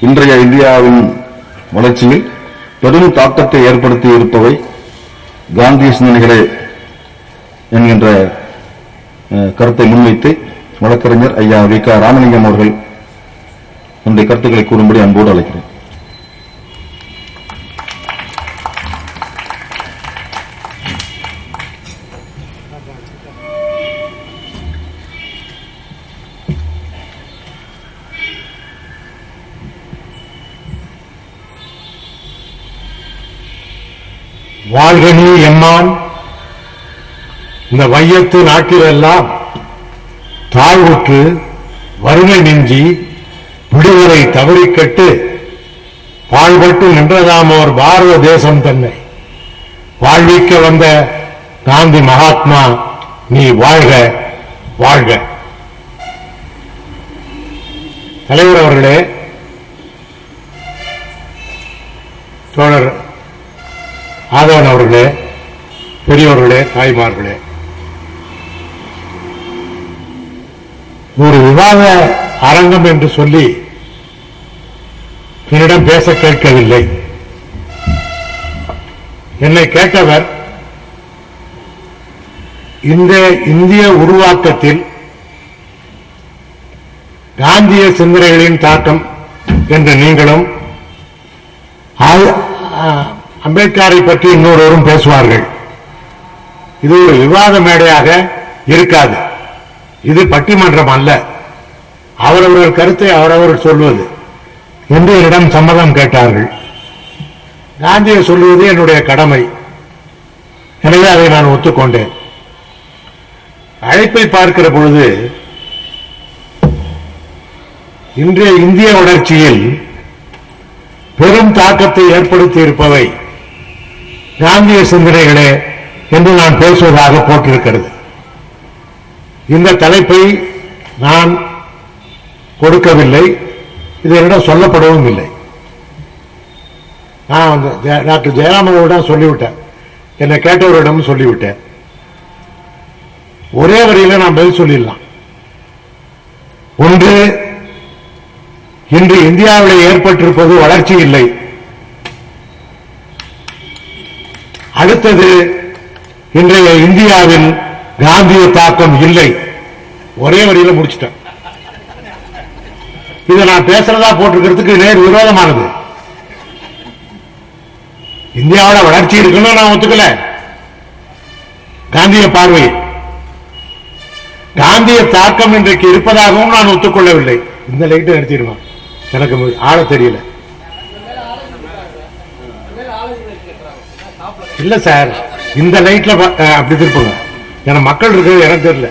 இன்றைய இந்தியாவின் வளர்ச்சியில் பெரும் தாக்கத்தை ஏற்படுத்தி இருப்பவை காந்திய சிந்தனைகளே என்கின்ற கருத்தை முன்வைத்து வழக்கறிஞர் ஐயா வி.க. ராமலிங்கம் அவர்கள் தன்னுடைய கருத்துக்களை கூறும்படி அன்போடு அழைக்கிறேன். வாழ்கனி எம்மான், இந்த வையத்து நாட்டிலெல்லாம் தாழ்வுற்று வறுமை நெஞ்சி விடுதலை தவறிக்கட்டு பாழ்பட்டு நின்றதாமோர் பாரத தேசம் தன்னை வாழ்விக்க வந்த காந்தி மகாத்மா நீ வாழ்க வாழ்க. தலைவர் அவர்களே, தோழர் ஆதவன் அவர்களே, பெரியவர்களே, தாய்மார்களே, ஒரு விவாத அரங்கம் என்று சொல்லி என்னிடம் பேச கேட்கவில்லை. என்னை கேட்டவர் இந்த இந்திய உருவாக்கத்தில் காந்திய சிந்தனைகளின் தாக்கம் என்று நீங்களும் அம்பேத்கரை பற்றி இன்னொருவரும் பேசுவார்கள். இது ஒரு விவாத மேடையாக இருக்காது. இது பட்டிமன்றம் அல்ல. அவரவர்கள் கருத்தை அவரவர்கள் சொல்வது என்று என்னிடம் சம்மதம் கேட்டார்கள். காந்தியை சொல்வது என்னுடைய கடமை. எனவே அதை நான் ஒத்துக்கொண்டேன். அழைப்பை பார்க்கிற பொழுது இன்றைய இந்திய வளர்ச்சியில் பெரும் தாக்கத்தை ஏற்படுத்தி இருப்பவை காந்திய சிந்தனைகளே என்று நான் பேசுவதாக போட்டிருக்கிறது. இந்த தலைப்பை நான் கொடுக்கவில்லை. இது என்னிடம் சொல்லப்படவும் இல்லை. நான் டாக்டர் ஜெயராமனிடம் சொல்லிவிட்டேன், என்னை கேட்டவரிடம் சொல்லிவிட்டேன். ஒரே வரியில நான் பதில் சொல்லிடலாம். ஒன்று, இன்று இந்தியாவில் ஏற்பட்டிருப்பது வளர்ச்சி இல்லை. அடுத்தது, இன்றைய இந்தியாவில் காந்திய தாக்கம் இல்லை. ஒரே வரியில முடிச்சிட்டேன். இதை நான் பேசுறதா போட்டிருக்கிறதுக்கு நேர் விரோதமானது. இந்தியாவில் வளர்ச்சி இருக்குன்னு நான் ஒத்துக்கல. காந்திய பார்வை, காந்திய தாக்கம் இன்றைக்கு இருப்பதாகவும் நான் ஒத்துக்கொள்ளவில்லை. இந்த லைட்டை எடுத்திருவான், எனக்கு ஆள தெரியல. இல்ல சார், இந்த லைட்ல அப்படி திருப்புங்க. ஏன்னா மக்கள் இருக்கிறது எனக்கு தெரியல.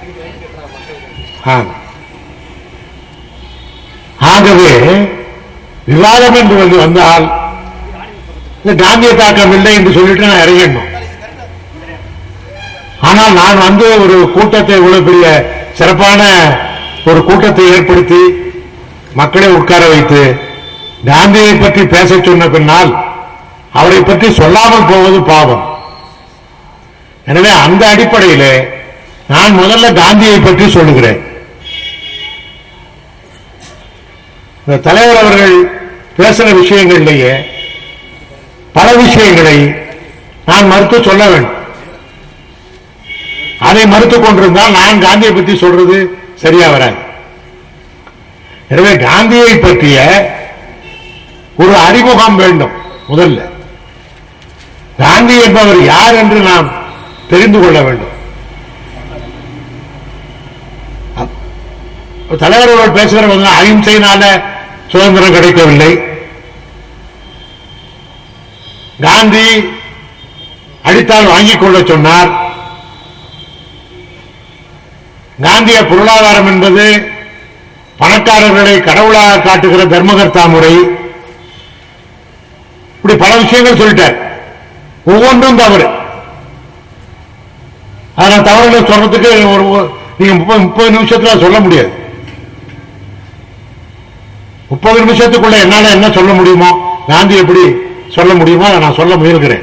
ஆகவே விவாதம் என்று வந்தால் காந்திய தாக்கம் இல்லை என்று சொல்லிட்டு நான் இறங்கணும். ஆனால் நான் ஒரு கூட்டத்தை, இவ்வளவு பெரிய சிறப்பான ஒரு கூட்டத்தை ஏற்படுத்தி மக்களை உட்கார வைத்து காந்தியை பற்றி பேச சொன்ன பின்னால் அவரை பற்றி சொல்லாமல் போவது பாவம். எனவே அந்த அடிப்படையிலே நான் முதல்ல காந்தியை பற்றி சொல்லுகிறேன். தலைவர் அவர்கள் பேசின விஷயங்களிலேயே பல விஷயங்களை நான் மறுத்து சொல்ல வேண்டும். அதை மறுத்துக் கொண்டிருந்தால் நான் காந்தியை பற்றி சொல்றது சரியா வராது. எனவே காந்தியை பற்றிய ஒரு அறிமுகம் வேண்டும். முதல்ல காந்தி என்பவர் யார் என்று நாம் தெரிந்து கொள்ள வேண்டும். தலைவர் அவர்கள் பேசுகிற அகிம்சையினால சுதந்திரம் கிடைக்கவில்லை. காந்தி அடித்தால் வாங்கிக் கொள்ள சொன்னார். காந்திய பொருளாதாரம் என்பது பணக்காரர்களை கடவுளாக காட்டுகிற தர்மகர்த்தா முறை. இப்படி பல விஷயங்கள் சொல்லிட்டார். ஒவ்வொன்றும் தவறு. அதனால் தவறுகளை சொல்றதுக்கு நீங்க 30 நிமிஷத்துல சொல்ல முடியாது. 30 நிமிஷத்துக்குள்ள என்னால என்ன சொல்ல முடியுமோ, காந்தி எப்படி சொல்ல முடியுமோ அதை நான் சொல்ல முயல்கிறேன்.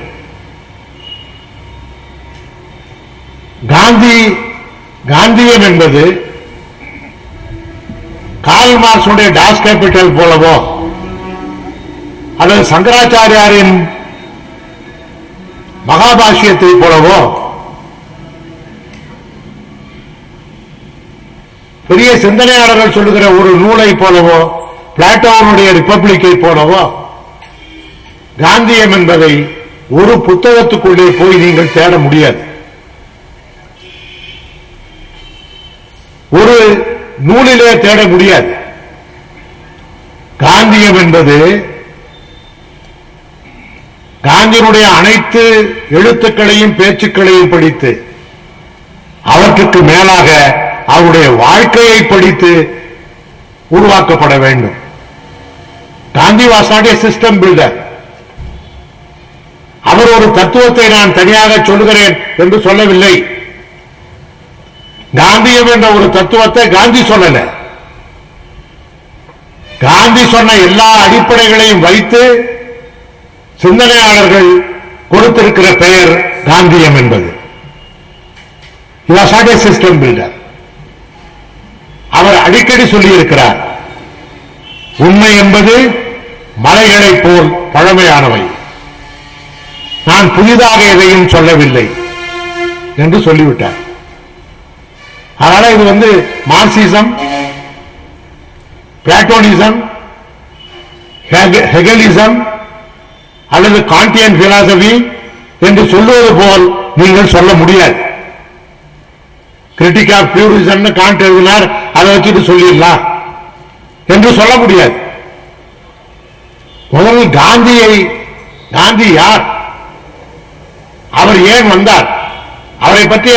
காந்தியம் என்பது கார்ல் மார்க்ஸுடைய டாஸ் கேபிட்டல் போலவோ அல்லது சங்கராச்சாரியாரின் மகாபாஷ்யத்தை போலவோ பெரிய சிந்தனையாளர்கள் சொல்லுகிற ஒரு நூலை போலவோ பிளாட்டோனுடைய ரிப்பப்ளிக்கை போலவோ காந்தியம் என்பதை ஒரு புத்தகத்துக்குள்ளே போய் நீங்கள் தேட முடியாது. ஒரு நூலிலே தேட முடியாது. காந்தியம் என்பது காந்தியினுடைய அனைத்து எழுத்துக்களையும் பேச்சுக்களையும் படித்து அவற்றுக்கு மேலாக அவருடைய வாழ்க்கையை படித்து உருவாக்கப்பட வேண்டும். Gandhi was not a system builder. அவர் ஒரு தத்துவத்தை நான் தனியாக சொல்லுகிறேன் என்று சொல்லவில்லை. காந்தியம் என்ற ஒரு தத்துவத்தை காந்தி சொல்லல. காந்தி சொன்ன எல்லா அடிப்படைகளையும் வைத்து சிந்தனையாளர்கள் கொடுத்திருக்கிற பெயர் காந்தியம் என்பது. He was not a system builder. அவர் அடிக்கடி சொல்லியிருக்கிறார், உண்மை என்பது மலைகளைப் போல் பழமையானவை, நான் புதிதாக எதையும் சொல்லவில்லை என்று சொல்லிவிட்டார். அதனால இது மார்க்சிசம், பிளாட்டோனிசம், ஹெகலிசம் அல்லது கான்டியன் பிலாசபி என்று சொல்லுவது போல் நீங்கள் சொல்ல முடியாது. கிரிட்டிக் ஆஃப் பியூரிசம் காண்ட் எழுதினார், அதை வச்சுட்டு சொல்லிடலாம் என்று சொல்ல முடியாது. முதலில் காந்தி யார், அவர் ஏன் வந்தார், அவரை பற்றி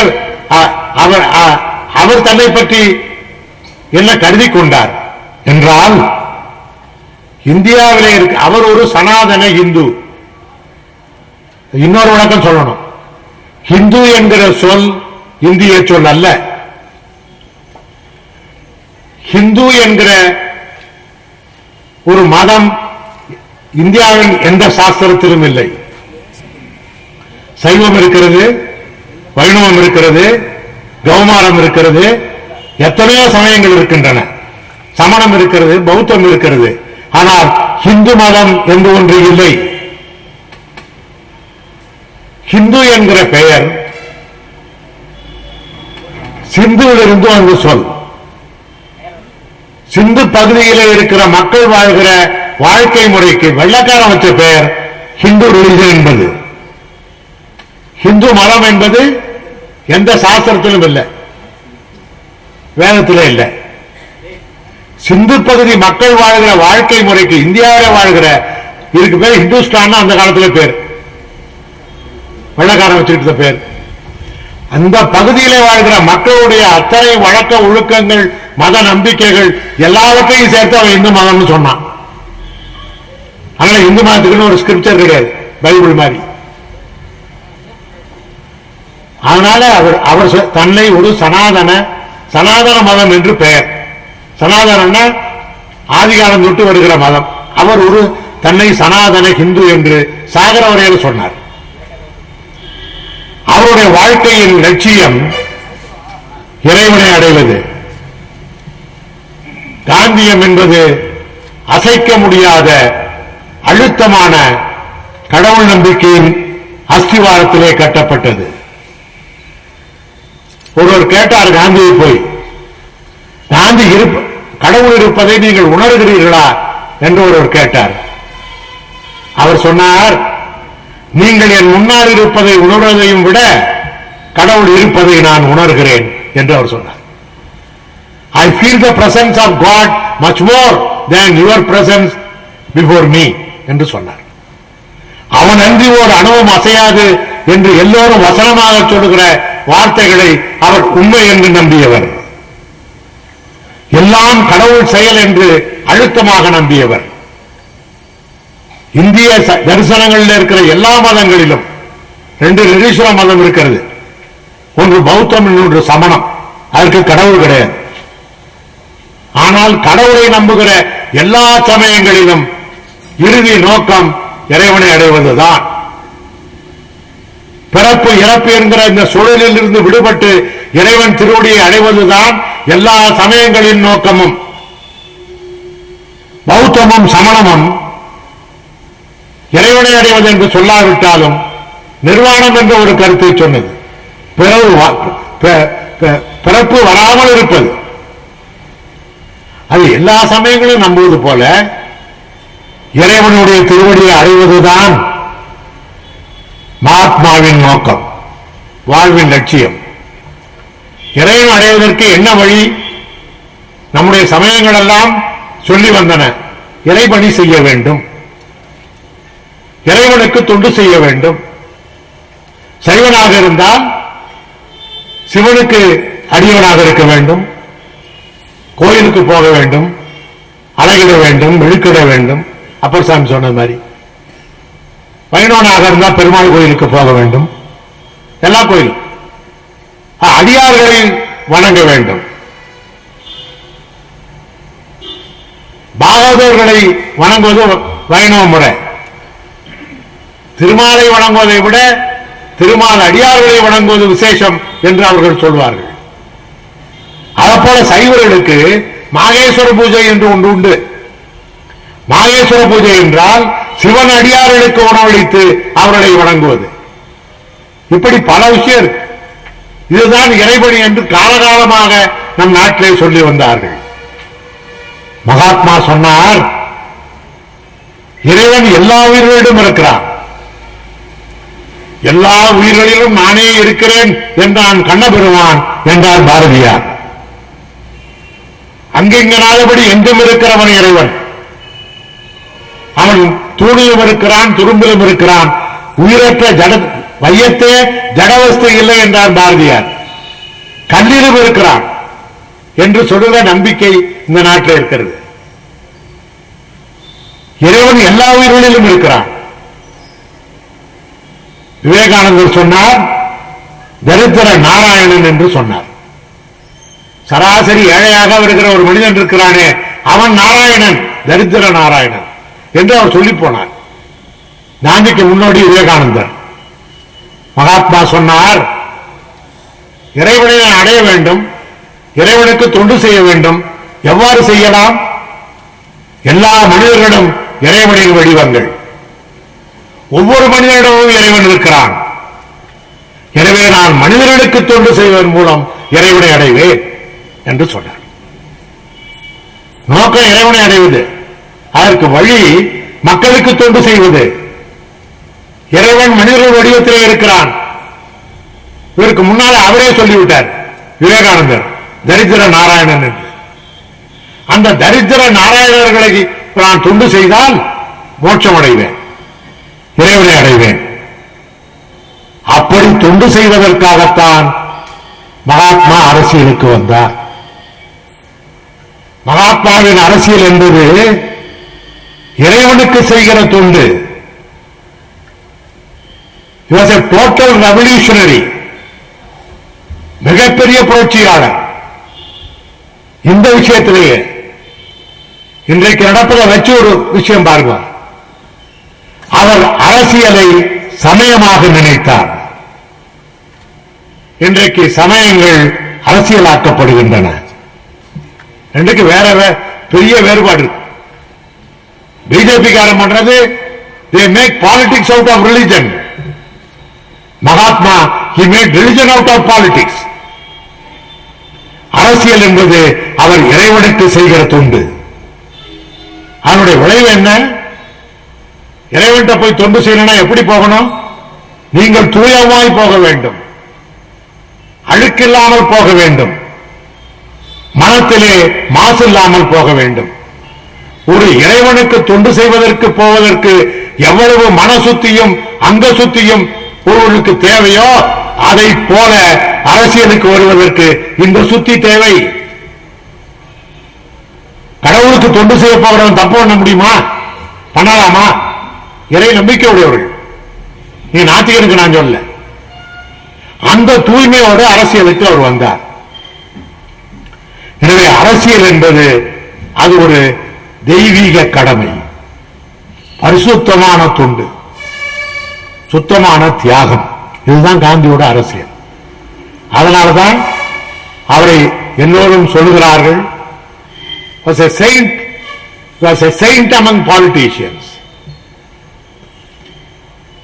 அவர் தன்னை பற்றி என்ன கருதி கொண்டார் என்றால், இந்தியாவிலே அவர் ஒரு சனாதன இந்து. இன்னொரு விளக்கம் சொல்லணும், இந்து என்கிற சொல் இந்திய சொல் அல்ல. ஹிந்து என்கிற ஒரு மதம் இந்தியாவின் எந்த சாஸ்திரத்திலும் இல்லை. சைவம் இருக்கிறது, வைணவம் இருக்கிறது, கௌமாரம் இருக்கிறது, எத்தனையோ சமயங்கள் இருக்கின்றன, சமணம் இருக்கிறது, பௌத்தம் இருக்கிறது. ஆனால் ஹிந்து மதம் என்று ஒன்று இல்லை. ஹிந்து என்கிற பெயர் சிந்துவிலிருந்து அந்த சொல். சிந்து பகுதியிலே இருக்கிற மக்கள் வாழ்கிற வாழ்க்கை முறைக்கு வெள்ளக்காரன் வச்ச பெயர் ஹிந்து ரிலிஜன் என்பது. ஹிந்து மதம் என்பது எந்த சாஸ்திரத்திலும் இல்லை, வேதத்திலே இல்லை. சிந்து பகுதி மக்கள் வாழ்கிற வாழ்க்கை முறைக்கு இந்தியாவில் வாழ்கிற இதுக்கு பேர் இந்துஸ்தான் அந்த காலத்தில் பேர், வெள்ளக்காரன் வச்சுக்கிட்ட பேர். அந்த பகுதியிலே வாழ்கிற மக்களுடைய அத்தனை வழக்க ஒழுக்கங்கள், மத நம்பிக்கைகள் எல்லாவற்றையும் சேர்த்து அவன் இந்து மதம்னு சொன்னான். அதனால இந்து மதத்துக்குன்னு ஒரு ஸ்கிரிப்சர் கிடையாது, பைபிள் மாதிரி. அதனால அவர் தன்னை ஒரு சனாதன மதம் என்று பெயர். சனாதன ஆதிகாலம் தொட்டு வருகிற மதம். அவர் ஒரு தன்னை சனாதன ஹிந்து என்று சாகர வரையில் சொன்னார். அவருடைய வாழ்க்கையின் லட்சியம் இறைவனை அடைவது. காந்தியம் என்பது அசைக்க முடியாத அழுத்தமான கடவுள் நம்பிக்கையின் அஸ்திவாரத்திலே கட்டப்பட்டது. ஒருவர் கேட்டார் காந்தியை போய், காந்தி கடவுள் இருப்பதை நீங்கள் உணர்கிறீர்களா என்று ஒருவர் கேட்டார். அவர் சொன்னார், நீங்கள் என் முன்னால் இருப்பதை உணர்வதையும் விட கடவுள் இருப்பதை நான் உணர்கிறேன் என்று அவர் சொன்னார். I feel the presence of God much more than your presence before me என்று சொன்னார். அவன் அன்றி ஒரு அணுவும் அசையாது என்று எல்லோரும் வசனமாக சொல்லுகிற வார்த்தைகளை அவர் உண்மை என்று நம்பியவர். எல்லாம் கடவுள் செயல் என்று அழுத்தமாக நம்பியவர். இந்திய தரிசனங்களில் இருக்கிற எல்லா மதங்களிலும் 2 நிரீஸ்வர மதம் இருக்கிறது. ஒன்று பௌத்தம், இன்னொன்று சமணம். அதற்கு கடவுள் கிடையாது. ஆனால் கடவுளை நம்புகிற எல்லா சமயங்களிலும் இறுதி நோக்கம் இறைவனை அடைவதுதான். பிறப்பு இறப்பு என்கிற இந்த சூழலில் இருந்து விடுபட்டு இறைவன் திருவடியை அடைவதுதான் எல்லா சமயங்களின் நோக்கமும். பௌத்தமும் சமணமும் இறைவனை அடைவது என்று சொல்லாவிட்டாலும் நிர்வாணம் என்ற ஒரு கருத்தை சொன்னது. பிறப்பு வராமல் இருப்பது. அது எல்லா சமயங்களும் நம்புவது போல இறைவனுடைய திருவடியை அடைவதுதான் மகாத்மாவின் நோக்கம், வாழ்வின் லட்சியம். இறைவன் அடைவதற்கு என்ன வழி? நம்முடைய சமயங்கள் எல்லாம் சொல்லி வந்தன. இறைபணி செய்ய வேண்டும், இறைவனுக்கு தொண்டு செய்ய வேண்டும். சைவனாக இருந்தால் சிவனுக்கு அடியவனாக இருக்க வேண்டும், கோயிலுக்கு போக வேண்டும், அழகிட வேண்டும், மெழுக்கிட வேண்டும். அப்பர் சாமி சொன்ன மாதிரி. வைணவனாக இருந்தால் பெருமாள் கோயிலுக்கு போக வேண்டும், எல்லா கோயிலும். அடியார்களை வணங்க வேண்டும், பாகவதர்களை வணங்குவது வைணவ முறை. திருமாலை வணங்குவதை விட திருமால் அடியார்களை வணங்குவது விசேஷம் என்று அவர்கள் சொல்வார்கள். அதேபோல சைவர்களுக்கு மாகேஸ்வர பூஜை என்று ஒன்று உண்டு. மாகேஸ்வர பூஜை என்றால் சிவன் அடியார்களுக்கு உணவளித்து அவர்களை வணங்குவது. இப்படி பல விஷயம் இருக்கு. இதுதான் இறைபணி என்று காலகாலமாக நம் நாட்டிலே சொல்லி வந்தார்கள். மகாத்மா சொன்னார், இறைவன் எல்லா உயிர்களிடம் இருக்கிறான், எல்லா உயிர்களிலும் நானே இருக்கிறேன் என்றான் கண்ணபெருமான் என்றார் பாரதியார். அங்கெங்கனாதபடி எங்கும் இருக்கிறவன் இறைவன். அவன் தூணிலும் இருக்கிறான், துரும்பிலும் இருக்கிறான். உயிரற்ற ஜட வையத்தே ஜடவஸ்து இல்லை என்றார் பாரதியார். கல்லிலும் இருக்கிறான் என்று சொல்லுகிற நம்பிக்கை இந்த நாட்டில் இருக்கிறது. இறைவன் எல்லா உயிர்களிலும் இருக்கிறான். விவேகானந்தர் சொன்னார், தரித்திர நாராயணன் என்று சொன்னார். சராசரி ஏழையாக இருக்கிற ஒரு மனிதன் இருக்கிறானே, அவன் நாராயணன், தரித்திர நாராயணன் என்று அவர் சொல்லி போனார். காந்திக்கு முன்னோடி விவேகானந்தர். மகாத்மா சொன்னார், இறைவனை அடைய வேண்டும், இறைவனுக்கு தொண்டு செய்ய வேண்டும். எவ்வாறு செய்யலாம்? எல்லா மனிதர்களிடம் இறைவனின் வடிவங்கள், ஒவ்வொரு மனிதனிடமும் இறைவன் இருக்கிறான். எனவே நான் மனிதர்களுக்கு தொண்டு செய்வதன் மூலம் இறைவனை அடைவேன் என்று சொன்னார். நோக்கம் இறைவனை அடைவது, அதற்கு வழி மக்களுக்கு தொண்டு செய்வது. இறைவன் மனிதர்கள் வடிவத்திலே இருக்கிறான். இதற்கு முன்னாலே அவரே சொல்லிவிட்டார் விவேகானந்தர், தரித்திர நாராயணன் என்று. அந்த தரித்திர நாராயணர்களை நான் தொண்டு செய்தால் மோட்சம் அடைவேன், இறைவனை அடைவேன். அப்படி தொண்டு செய்வதற்காகத்தான் மகாத்மா அரசியலுக்கு வந்தார். மகாத்மாவின் அரசியல் என்பது இறைவனுக்கு செய்கிற தொண்டு. He was a total revolutionary. மிகப்பெரிய புரட்சியாளர். இந்த விஷயத்திலேயே இன்றைக்கு நடப்பதை வச்சு ஒரு விஷயம் பாருங்க. அவர் அரசியலை சமயமாக நினைத்தார். இன்றைக்கு சமயங்கள் அரசியலாக்கப்படுகின்றன. இன்றைக்கு வேற பெரிய வேறுபாடு இருக்கு. பிஜேபி காரம் பண்றது, they make politics out of religion. Mahatma he made religion out of politics. அரசியல் என்பது அவர் இறைவனுக்கு செய்கிற தொண்டு. அதனுடைய விளைவு என்ன? இறைவன்கிட்ட போய் தொண்டு செய்யணும்னா எப்படி போகணும்? நீங்கள் தூயமாய் போக வேண்டும், அழுக்கில்லாமல் போக வேண்டும், மனத்திலே மாசு இல்லாமல் போக வேண்டும். ஒரு இறைவனுக்கு தொண்டு செய்வதற்கு போவதற்கு எவ்வளவு மன சுத்தியும் அங்க சுத்தியும் ஒருவருக்கு தேவையோ அதை போல அரசியலுக்கு வருவதற்கு இந்த சுத்தி தேவை. கடவுளுக்கு தொண்டு செய்ய போகிறவன் தப்பு பண்ண முடியுமா? பண்ணலாமா? இறை நம்பிக்கை உடையவர்கள். நீ நாத்திகனுக்கு நான் சொல்ல. அந்த தூய்மையோடு அரசியலுக்கு அவர் வந்தார். எனவே அரசியல் என்பது அது ஒரு தெய்வீக கடமை, பரிசுத்தமான தொண்டு, சுத்தமான தியாகம். இதுதான் காந்தியோட அரசியல். அதனால்தான் அவரை எல்லோரும் சொல்லுகிறார்கள், was a saint among politicians.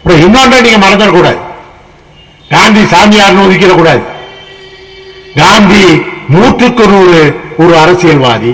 இன்னொன்றை நீங்க மறந்துடக்கூடாது. காந்தி சாமியார்னு ஒதுக்கிடக்கூடாது. காந்தி 100% ஒரு அரசியல்வாதி.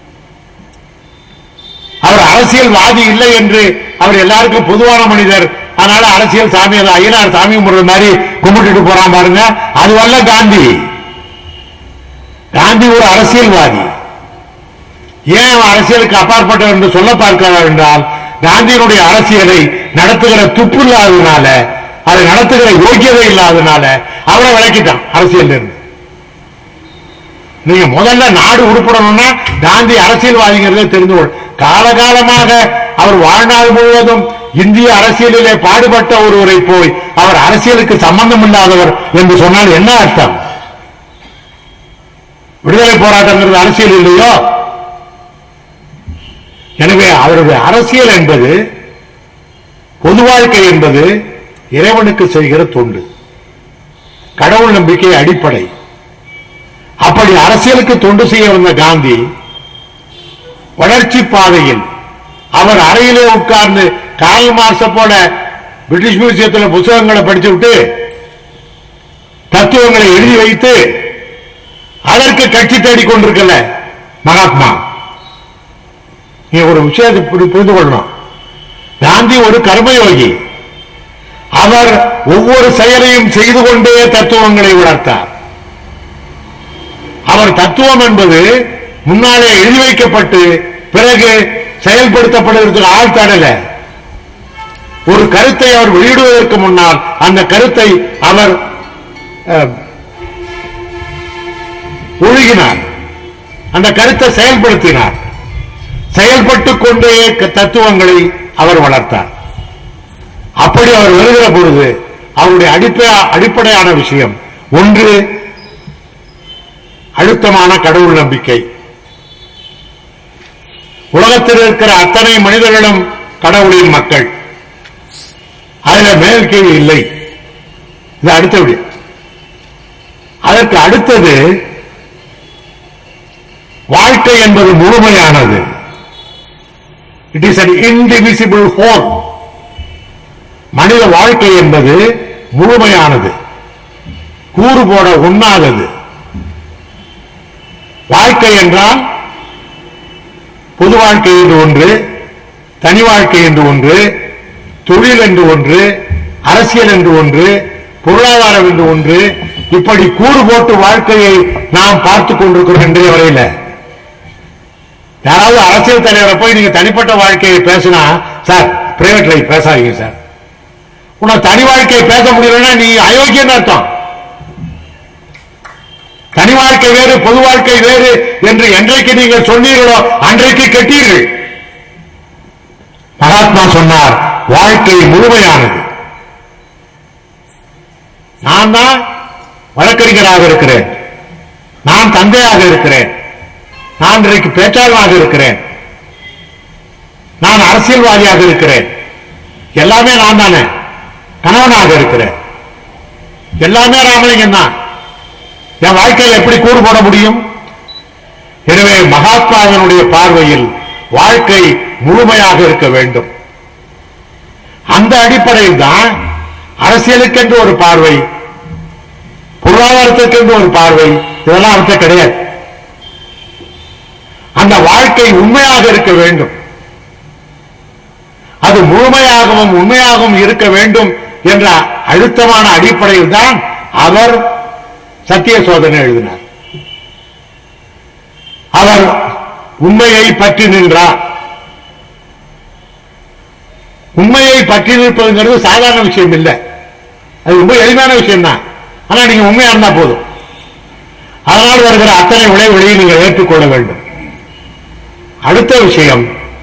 அவர் அரசியல்வாதி இல்லை என்று அவர் எல்லாருக்கும் பொதுவான மனிதர். அதனால அரசியல் சாமியார் ஐயனார் சாமி கும்பிடுற மாதிரி கும்பிட்டுட்டு போறான் பாருங்க, அதுவல்ல காந்தி. காந்தி ஒரு அரசியல்வாதி. ஏன் அரசியலுக்கு அப்பாற்பட்டவர் என்று சொல்ல பார்க்கிறார் என்றால், காந்தியினுடைய அரசியலை நடத்துகிற துப்பு இல்லாததுனால, அதை நடத்துகிற யோக்கியதை இல்லாததுனால அவரை விளக்கிட்டான் அரசியல் இருந்து. நீங்க முதல்ல நாடு உருப்படணும்னா காந்தி அரசியல்வாதிங்கிறத தெரிந்து கொள். காலகாலமாக அவர் வாழ்நாள் முழுவதும் இந்திய அரசியலிலே பாடுபட்ட ஒருவரை போய் அவர் அரசியலுக்கு சம்பந்தம் இல்லாதவர் என்று சொன்னால் என்ன அர்த்தம்? விடுதலை போராட்டங்கிறது அரசியல் இல்லையோ? எனவே அவருடைய அரசியல் என்பது, பொது வாழ்க்கை என்பது இறைவனுக்கு செய்கிற தொண்டு, கடவுள் நம்பிக்கை அடிப்படை. அப்படி அரசியலுக்கு தொண்டு செய்ய வந்த காந்தி வளர்ச்சி பாதையில் அவர் அறையிலே உட்கார்ந்து கார்ல் மார்க்ஸை போல பிரிட்டிஷ் மியூசியத்தில் புத்தகங்களை படிச்சு விட்டு தத்துவங்களை எழுதி வைத்து அதற்கு கட்சி தேடிக் கொண்டிருக்கல மகாத்மா. நீ ஒரு விஷயத்தை புரிந்து கொள்ளணும். காந்தி ஒரு கர்மயோகி. அவர் ஒவ்வொரு செயலையும் செய்து கொண்டே தத்துவங்களை வளர்த்தார். அவர் தத்துவம் என்பது முன்னாலே எழுதி வைக்கப்பட்டு பிறகு செயல்படுத்தப்படுவதற்கு ஆள் தடல. ஒரு கருத்தை அவர் வெளியிடுவதற்கு முன்னால் அந்த கருத்தை அவர் ஒழுகினார், அந்த கருத்தை செயல்படுத்தினார். செயல்பட்டுக் கொண்டே தத்துவங்களை அவர் வளர்த்தார். அப்படி அவர் வருகிற பொழுது அவருடைய அடிப்படையான விஷயம் ஒன்று அழுத்தமான கடவுள் நம்பிக்கை. உலகத்தில் இருக்கிற அத்தனை மனிதர்களும் கடவுளின் மக்கள், அதுல மேல் கீழ் இல்லை. இது அடுத்தபடி. அதற்கு அடுத்தது வாழ்க்கை என்பது முழுமையானது. It is an indivisible whole. மனித வாழ்க்கை என்பது முழுமையானது, கூறு போட உண்ணாதது. வாழ்க்கை என்றால் பொது வாழ்க்கை என்று ஒன்று, தனி வாழ்க்கை என்று ஒன்று, தொழில் என்று ஒன்று, அரசியல் என்று ஒன்று, பொருளாதாரம் என்று ஒன்று. இப்படி கூறு போட்டு வாழ்க்கையை நாம் பார்த்துக் கொண்டிருக்கிறோம் இன்றைய வரையில். யாராவது அரசியல் தலைவரை போய் நீங்க தனிப்பட்ட வாழ்க்கையை பேசினா, சார் பிரைவேட் லைஃப் பேசாதீங்க சார், உனக்கு தனி வாழ்க்கையை பேச முடியலன்னா நீ அயோக்கியன்னு அர்த்தம். தனி வாழ்க்கை வேறு பொது வாழ்க்கை வேறு என்று என்றைக்கு நீங்கள் சொன்னீர்களோ அன்றைக்கு கெட்டீர்கள். மகாத்மா சொன்னார் வாழ்க்கை முழுமையானது. நான் தான் வழக்கறிஞராக இருக்கிறேன், நான் தந்தையாக இருக்கிறேன், நான் இன்றைக்கு பேச்சாளராக இருக்கிறேன், நான் அரசியல்வாதியாக இருக்கிறேன், எல்லாமே நான் தானே. கணவனாக இருக்கிறேன், எல்லாமே ராமலிங்கம் தான். என் வாழ்க்கையில் எப்படி கூறு போட முடியும்? எனவே மகாத்மாவினுடைய பார்வையில் வாழ்க்கை முழுமையாக இருக்க வேண்டும். அந்த அடிப்படையில் தான் அரசியலுக்கென்று ஒரு பார்வை, பொருளாதாரத்திற்கென்று ஒரு பார்வை, இதெல்லாம் அவற்றை கிடையாது. அந்த வாழ்க்கை உண்மையாக இருக்க வேண்டும். அது முழுமையாகவும் உண்மையாகவும் இருக்க வேண்டும் என்ற அழுத்தமான அடிப்படையில் தான் அவர் சத்திய சோதனை எழுதினார். அவர் உண்மையை பற்றி நின்றார். உண்மையை பற்றி நிற்பதுங்கிறது சாதாரண விஷயம் இல்லை, அது ரொம்ப எளிமையான விஷயம் தான். ஆனா நீங்க உண்மையா இருந்தா போதும். அதனால் வருகிற அத்தனை விளைவுகளை நீங்கள் ஏற்றுக்கொள்ள வேண்டும். அடுத்த விஷயம்,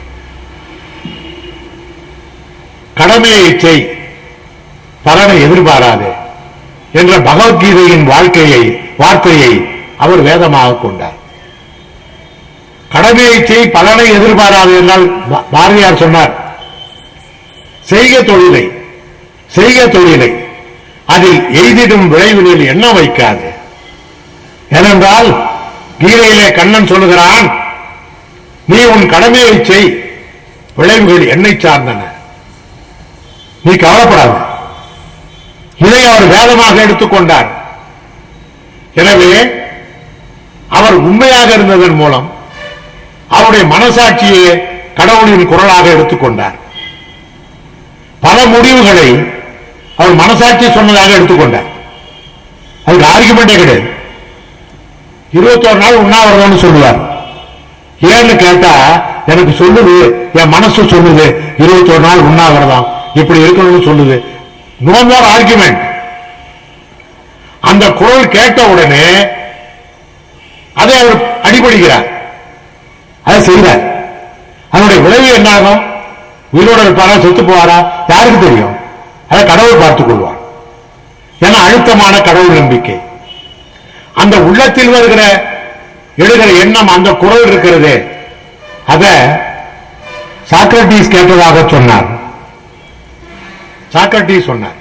கடமையை செய், பலனை எதிர்பாராது என்ற பகவத்கீதையின் வார்த்தையை அவர் வேதமாக கொண்டார். கடமையை செய், பலனை எதிர்பாராது என்றால் பாரதியார் சொன்னார், செய்க தொழிலை அதில் எய்திடும் விளைவுகளில் எண்ணம் வைக்காது. ஏனென்றால் கீதையிலே கண்ணன் சொல்லுகிறான், நீ உன் கடமையை செய், விளைவுகள் என்னை சார்ந்தன. நீ கவலைப்படாத. இதை அவர் வேதமாக எடுத்துக்கொண்டார். எனவே அவர் உண்மையாக இருந்ததன் மூலம் அவருடைய மனசாட்சியை கடவுளின் குரலாக எடுத்துக்கொண்டார். பல முடிவுகளை அவர் மனசாட்சி சொன்னதாக எடுத்துக்கொண்டார். அதுக்கு ஆர்குமெண்டே கிடையாது. 21 நாள் உண்ணாவிரதம்னு சொல்லுவார். ஏன்னு கேட்டா எனக்கு சொல்லுது, என் மனசு சொல்லுது 21 நாள் உண்ணாவிரதம் இப்படி இருக்கணும்னு சொல்லுது. No more argument. அந்த குரல் கேட்ட உடனே அதை அவர் அடிபடுகிறார், அதை செய்கிறார். அதனுடைய விளைவு என்ன ஆகும்? உயிரோட இருப்பாரா, செத்து போவாரா, யாருக்கு தெரியும்? அதை கடவுள் பார்த்துக் கொள்வார். ஏன்னா அழுத்தமான கடவுள் நம்பிக்கை. அந்த உள்ளத்தில் வருகிற எழுகிற எண்ணம், அந்த குரல் இருக்கிறது, அத சாக்ரட்டிஸ் கேட்டதாக சொன்னார். சாக்ரட்டிஸ் சொன்னார்,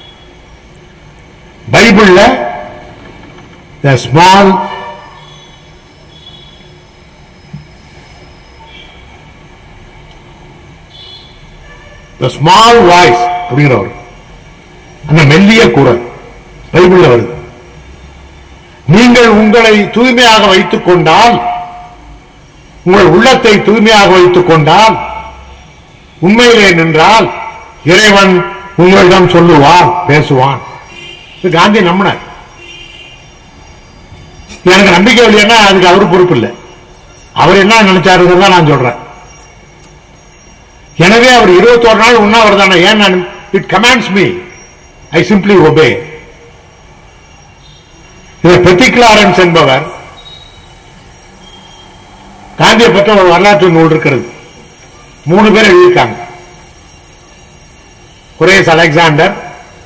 பைபிள்ல the small voice அப்படிங்கிறவர், அந்த மெல்லிய குரல் பைபிள்ல வருது. நீங்கள் உங்களை தூய்மையாக வைத்துக் கொண்டால், உங்கள் உள்ளத்தை தூய்மையாக வைத்துக் கொண்டால், உண்மையிலே நின்றால் இறைவன் உங்களிடம் சொல்லுவான், பேசுவான். காந்தி நம்பினார். எனக்கு நம்பிக்கை இல்லைன்னா அதுக்கு அவரு பொறுப்பு இல்லை. அவர் என்ன நினைச்சாருங்கிறத நான் சொல்றேன். எனவே அவர் 21 நாள் உண்ணாவிரதம். ஏன்? It commands me, I simply obey. Pethick Lawrence என்பவர், காந்தியை பற்றி ஒரு வரலாற்று நூல் இருக்கிறது. 3 பேர் எழுதியிருக்காங்க. Horace Alexander,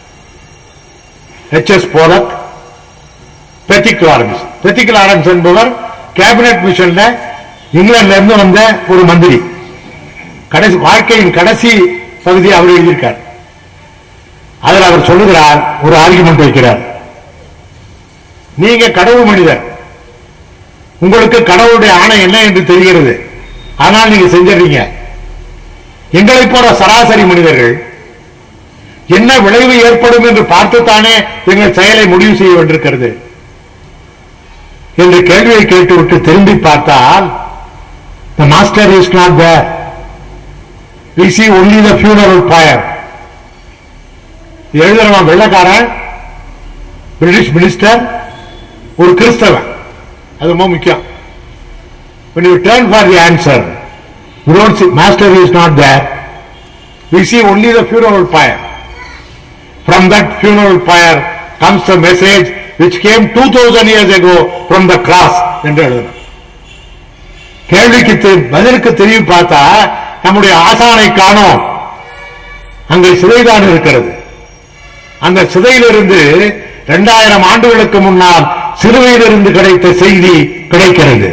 H.S. போலக், பெத்திக்லாரன்ஸ். பெத்திக்லாரன்ஸ் என்பவர் கேபினட் மிஷன்ல இங்கிலாந்துல இருந்து வந்த ஒரு மந்திரி. கடைசி வாழ்க்கையின் கடைசி பகுதியை அவர் எழுதியிருக்கார். அதில் அவர் சொல்லுகிறார், ஒரு ஆர்குமெண்ட் வைக்கிறார். நீங்க கடவுள் மனிதர், உங்களுக்கு கடவுளுடைய ஆணை என்ன என்று தெரிகிறது, ஆனால் நீங்க செஞ்சிடறீங்க. எங்களை போல சராசரி மனிதர்கள் என்ன விளைவு ஏற்படும் என்று பார்த்துத்தானே எங்கள் செயலை முடிவு செய்ய வேண்டியிருக்கிறது என்று கேள்வியை கேட்டுவிட்டு திரும்பி பார்த்தால், the master is not there. We see only the funeral pyre. எழுதுறவன் வெள்ளக்காரன், பிரிட்டிஷ் மினிஸ்டர், ஒரு கிறிஸ்தவன். அது ரொம்ப முக்கியம். When you turn for the answer, you don't see master is not there. We see only the funeral pyre. From that funeral pyre comes the message which came 2000 years ago from the cross என்று எழுதணும். கேள்விக்கு பதிலுக்கு திரும்பி பார்த்தா நம்முடைய ஆசானை காணோம். அங்கே சிதைதான் இருக்கிறது. அந்த சிதையிலிருந்து 2000 ஆண்டுகளுக்கு முன்னால் சிலுவையிலிருந்து கிடைத்த செய்தி கிடைக்கிறது.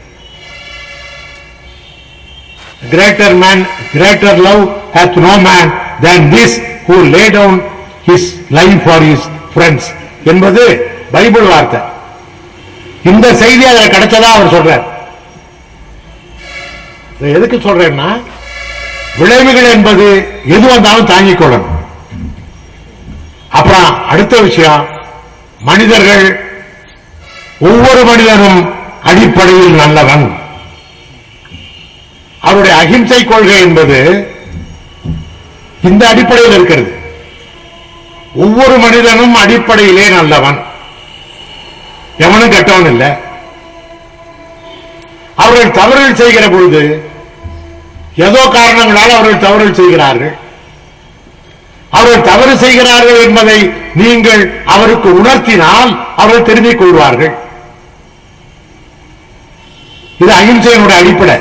Greater man, greater love hath no man than this who lay down his life for his friends என்பது பைபிள் வார்த்தை. இந்த செய்தி அதில் கிடைச்சதா அவர் சொல்றார். எதுக்கு சொல்றேன்னா, விளைவுகள் என்பது எது வந்தாலும் தாங்கிக் கொள்ளணும். அப்புறம் அடுத்த விஷயம், மனிதர்கள் ஒவ்வொரு மனிதனும் அடிப்படையில் நல்லவன். அவருடைய அகிம்சை கொள்கை என்பது இந்த அடிப்படையில் இருக்கிறது. ஒவ்வொரு மனிதனும் அடிப்படையிலே நல்லவன், எவனும் கெட்டவன் இல்லை. அவர்கள் தவறுகள் செய்கிற பொழுது ஏதோ காரணங்களால் அவர்கள் தவறுகள் செய்கிறார்கள். அவர்கள் தவறு செய்கிறார்கள் என்பதை நீங்கள் அவருக்கு உணர்த்தினால் அவர்கள் தெரிந்து கொள்வார்கள். இது அகிம்சையினுடைய அடிப்படை.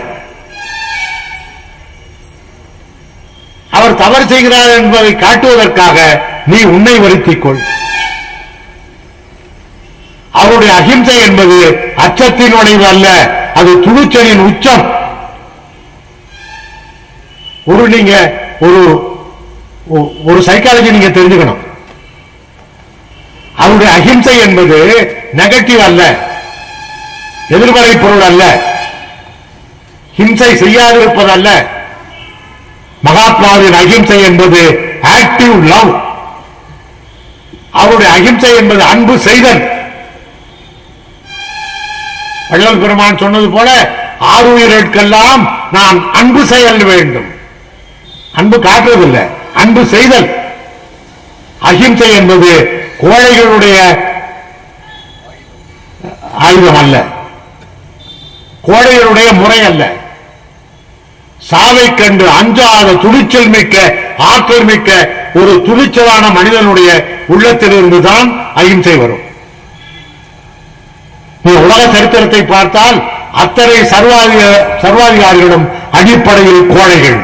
அவர் தவறு செய்கிறார் என்பதை காட்டுவதற்காக நீ உன்னை வருத்திக் கொள். அவருடைய அகிம்சை என்பது அச்சத்தின் உடைவு அல்ல, அது துணிச்சலின் உச்சம். நீங்க ஒரு சைக்காலஜி நீங்க தெரிஞ்சுக்கணும். அவருடைய அகிம்சை என்பது நெகட்டிவ் அல்ல, எதிர்மறை பொருள் அல்ல, ஹிம்சை செய்யாதிருப்பதல்ல. மகாத்மாவின் அகிம்சை என்பது ஆக்டிவ் லவ். அவருடைய அகிம்சை என்பது அன்பு செய்தல். வள்ளல் பெருமான் சொன்னது போல ஆறுயிர்களுக்கெல்லாம் நான் அன்பு செயல் வேண்டும். அன்பு காட்டுவதில்லை, அன்பு செய்தல். அகிம்சை என்பது கோழைகளுடைய ஆயுதம் அல்ல, கோழைகளுடைய முறை அல்ல. சாவை கண்டு அஞ்சாத துணிச்சல் மிக்க ஆற்றல் மிக்க ஒரு துணிச்சலான மனிதனுடைய உள்ளத்திலிருந்துதான் அகிம்சை வரும். உலக சரித்திரத்தை பார்த்தால் அத்தனை சர்வாதிகாரிகளும் அடிப்படையில் கோழைகள்.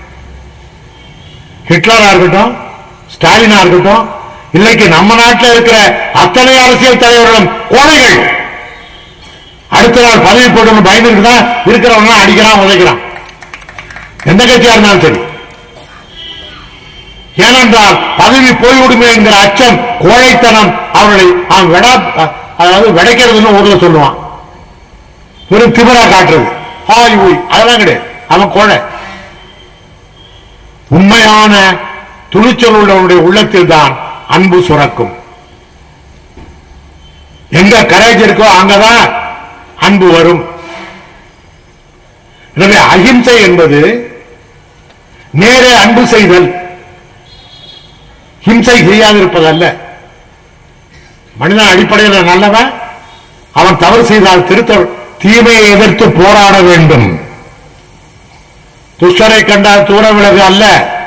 ஹிட்லரா இருக்கட்டும், ஸ்டாலினா இருக்கட்டும், இன்னைக்கு நம்ம நாட்டில் இருக்கிற அத்தனை அரசியல் தலைவர்களும் கோழைகள். அடுத்த நாள் பதவி போட்டு பயந்துட்டு தான் இருக்கிறவங்க அடிக்கிறான், உதைக்கிறான், எந்த கட்சியா இருந்தாலும் சரி. ஏனென்றால் பதவி போய்விடுமே என்கிற அச்சம், கோழைத்தனம் அவர்களை அதாவது விடைக்கிறதுன்னு ஊர்ல சொல்லுவான். வெறும் திமிரா காட்டுறது, ஹாய் ஊய், அதெல்லாம் கிடையாது. அவன் கோழை. உண்மையான துணிச்சல் உள்ளவருடைய உள்ளத்தில் தான் அன்பு சுரக்கும். எங்க கரேஜ் இருக்கோ அங்கதான் அன்பு வரும். எனவே அகிம்சை என்பது நேரே அன்பு செய்தல், ஹிம்சை செய்யாதிருப்பதல்ல. மனிதன் அடிப்படையில் நல்லவன், அவன் தவறு செய்தால் திருத்த, தீமையை எதிர்த்து போராட வேண்டும். துஷ்டரை கண்டால் தூர விலகு அல்ல,